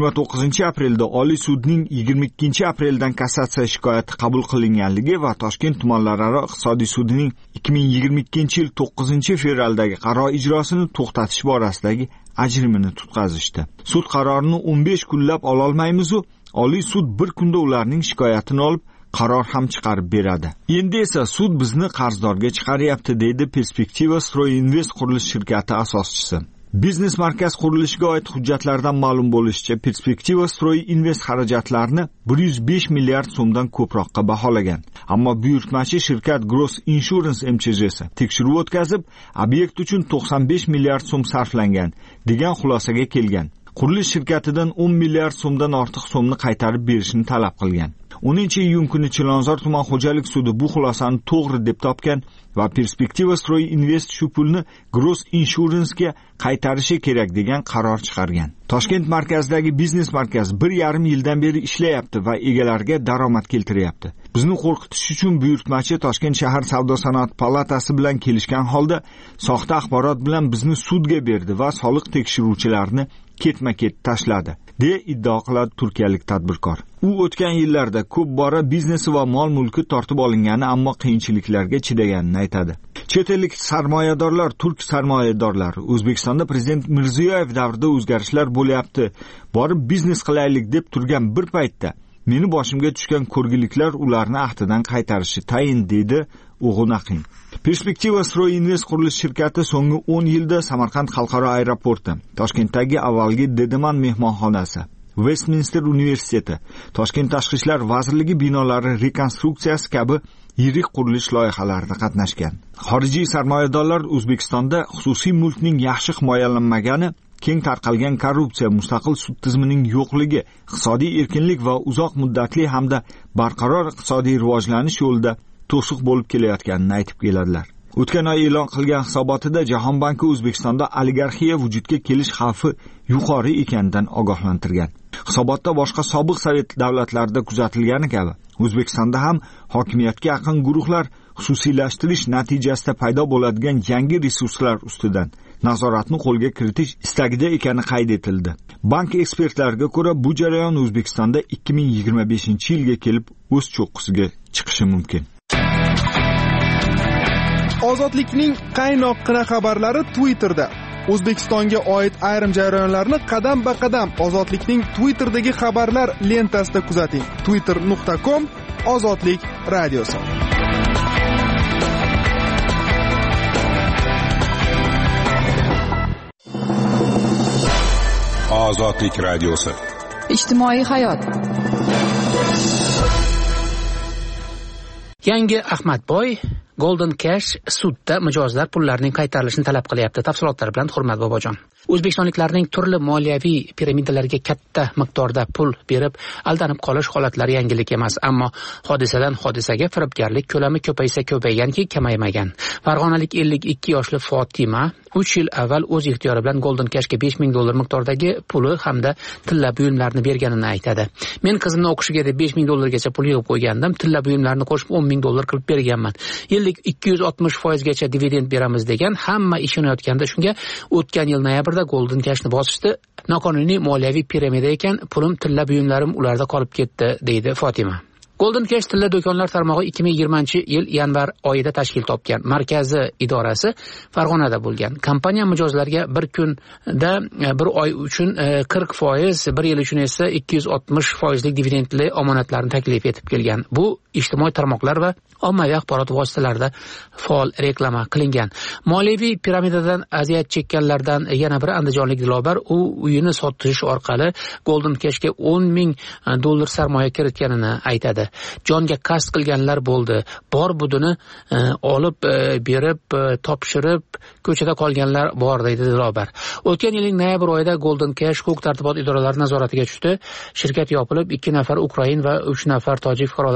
29 aprelda Oliy sudning 22 apreldan kassatsiya shikoyati qabul qilinganligi va Toshkent tumanlararo iqtisodiy sudining 2022 yil 9 fevraldagi qaror ijrosini to'xtatish borasidagi ajrimini tutqazishdi. Sud qarorini 15 kunlab ola olmaymiz-u, Oliy sud bir kunda ularning shikoyatini olib qaror ham chiqarib beradi. Endi esa sud bizni qarzdorga chiqaryapti, deydi Perspektiva Stroyinvest qurilish shirkati asoschisi. Biznes markaz qurilishiga oid hujjatlardan ma'lum bo'lishicha, Perspektiva Stroyinvest xarajatlarini 105 milliard so'mdan ko'proqqa baholagan. Ammo buyurtmachi shirkat Gross Insurance MCJ'si tekshiruv o'tkazib, obyekt uchun 95 milliard so'm sarflangan degan xulosaga kelgan. Qurilish shirkatidan 10 milliard so'mdan ortiq so'mni qaytarib berishni talab qilgan. 10-iyun kuni Chilonzor tuman xo'jalik sudi bu xulosani to'g'ri deb topgan va Perspektiva Stroyinvest shu pulni Gross Insurance'ga qaytarishi kerak degan qaror chiqargan. Toshkent markazidagi biznes markaz 1,5 yildan beri ishlayapti va egalariga daromad keltiryapti. Bizni qo'rqitish uchun buyurtmachi Toshkent shahar savdo-sanoat palatasi bilan kelishgan holda soxta axborot bilan bizni sudga berdi va soliq tekshiruvchilarini ketma-ket tashladi, deya iddao qiladi turkiyalik tadbirkor. U o'tgan yillarda ko'p bora biznesi va mol-mulki tortib olingani, ammo qiyinchiliklarga chidaganini aytadi. Chet ellik sarmoyadorlar, turk sarmoyadorlari O'zbekistonda prezident Mirziyoyev davrida o'zgarishlar bo'lyapti, borib biznes qilaylik deb turgan bir paytda meni boshimga tushgan ko'rgiliklar ularni ahdidan qaytarishi tayin, deydi O'g'un Aqin. Perspektiva Stroyinvest qurilish shirkati so'nggi 10 yilda Samarqand xalqaro aeroporti, Toshkentdagi avvalgi Dedeman mehmonxonasi, Westminster universiteti, Toshkent tashqi ishlar vazirligi binolari rekonstruksiyasi kabi yirik qurilish loyihalarida qatnashgan. Xorijiy sarmoyadorlar O'zbekistonda xususiy mulkning yaxshi himoyalanmagani, keng tarqalgan korrupsiya, mustaqil sud tizimining yo'qligi, iqtisodiy erkinlik va uzoq muddatli hamda barqaror iqtisodiy rivojlanish yo'lida to'siq bo'lib kelayotganini aytib keladilar. O'tgan oy e'lon qilgan hisobotida Jahon banki O'zbekistonda oligarxiya vujudga kelish xavfi yuqori ekanidan ogohlantirgan. Hisobotda boshqa sobiq sovet davlatlarida kuzatilgani kabi O'zbekistonda ham hokimiyatga yaqin guruhlar xususiylashtirish natijasida paydo bo'ladigan yangi resurslar ustidan nazoratni qo'lga kiritish istagida ekani qayd etildi. Bank ekspertlariga ko'ra, bu jarayon O'zbekistonda 2025-yilga kelib o'z cho'qqisiga chiqishi mumkin. Ozodlikning qaynoqqina xabarlari Twitterda. O'zbekistonga oid ayrim jarayonlarni qadam-ba-qadam Ozodlikning Twitterdagi xabarlar lentasida kuzating. twitter.com/ozodlik radiosi. Ozodlik radiosi. Ijtimoiy hayot. Yangi Ahmadboy Golden Cash sudda mijozlar pullarining qaytarilishini talab qilyapti. Tafsilotlar bilan Hurmat Bobojon. O'zbekistonliklarning turli moliyaviy piramidalarga katta miqdorda pul berib aldanib qolish holatlari yangilik emas, ammo hodisadan hodisaga firibgarlik ko'lami ko'paysa ko'payganki kamaymagan. Farg'onalik 52 yoshli Fotima 3 yil avval o'z ixtiyori bilan Golden Cashga $5,000 miqdordagi puli hamda tilla buyumlarni berganini aytadi. Men qizimni o'qishiga deb $5,000 gacha pul yig'ib qo'ygandim. Tilla buyumlarni qo'shib $10,000 qilib berganman. Yillik 260% gacha dividend beramiz degan, hamma ishonayotganda shunga o'tgan yil noyabrda Golden Cashni bosishdi. Noqonuniy moliyaviy piramida ekan, pulim tilla buyumlarim ularda qolib ketdi, deydi Fotima. Golden Cash tilla do'konlar tarmog'i 2020-yil yanvar oyida tashkil topgan. Markazi idorasi Farg'onada bo'lgan. Kompaniya mijozlarga bir kunda bir oy uchun 40%, bir yil uchun esa 260% dividendli omonatlarni taklif etib kelgan. Bu ijtimoiy tarmoqlar va ommaviy axborot vositalarida faol reklama qilingan. Moliyaviy piramidadan aziyat chekkanlardan yana biri andijonlik Dilobar, u uyini sotish orqali Golden Cashga $10,000 sarmoya kiritganini aytadi. Jonga qasd qilganlar bo'ldi. Bor budini olib berib, topshirib, ko'chada qolganlar bor, deydi Dilobar. O'tgan yilning noyabr oyida Golden Cash huquq-tartibot idoralari nazoratiga tushdi. Shirkat yopilib, 2 nafar Ukrain va 3 nafar tojik fuqarolari bo'lgan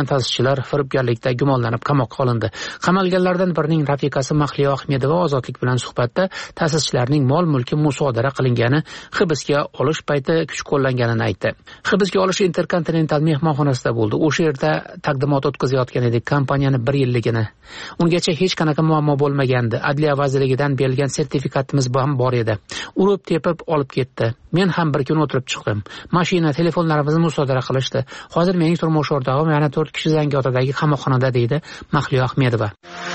ta'sischilar firibgarlikda gumonlanib qamoqqa olindi. Qamalganlardan birining rafiqasi Mahliyo Ahmedova Ozodlik bilan suhbatda ta'sischilarning mol-mulki musodara qilingani, hibsga olish payti kuch qo'llanganini aytdi. Hibsga olish Intercontinental mehmonxonasida bo'ldi. O'sha yerda taqdimot o'tkazayotgan edik kompaniyani 1 yilligini. Ungacha hech qanaqa muammo bo'lmagandi. Adliya vazirligidan berilgan sertifikatimiz ham bor edi. Urib tepib olib ketdi. Men ham bir kun o'tirib chiqdim. Mashina, telefonlarimizni musodara qilishdi. Hozir mening turmush o'rtog'im yana 4 kishi Zangiotadagi qamoqxonada deydi Mahliyo Ahmedova.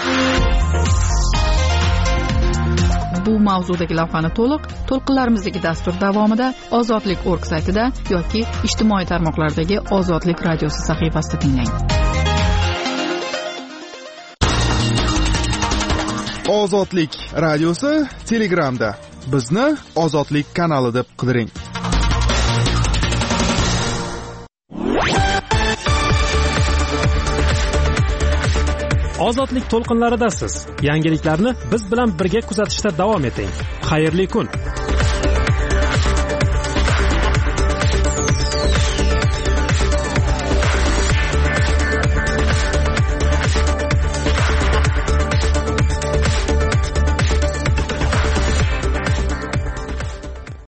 Bu mavzudagi lavhani to'lqinlarimizdagi dastur davomida ozodlik.org saytida yoki ijtimoiy tarmoqlardagi Ozodlik radiosi sahifasida tinglang. Ozodlik radiosi Telegramda. Bizni Ozodlik kanali deb qidiring. Ozodlik to'lqinlaridasiz. Yangiliklarni biz bilan birga kuzatishda davom eting. Xayrli kun.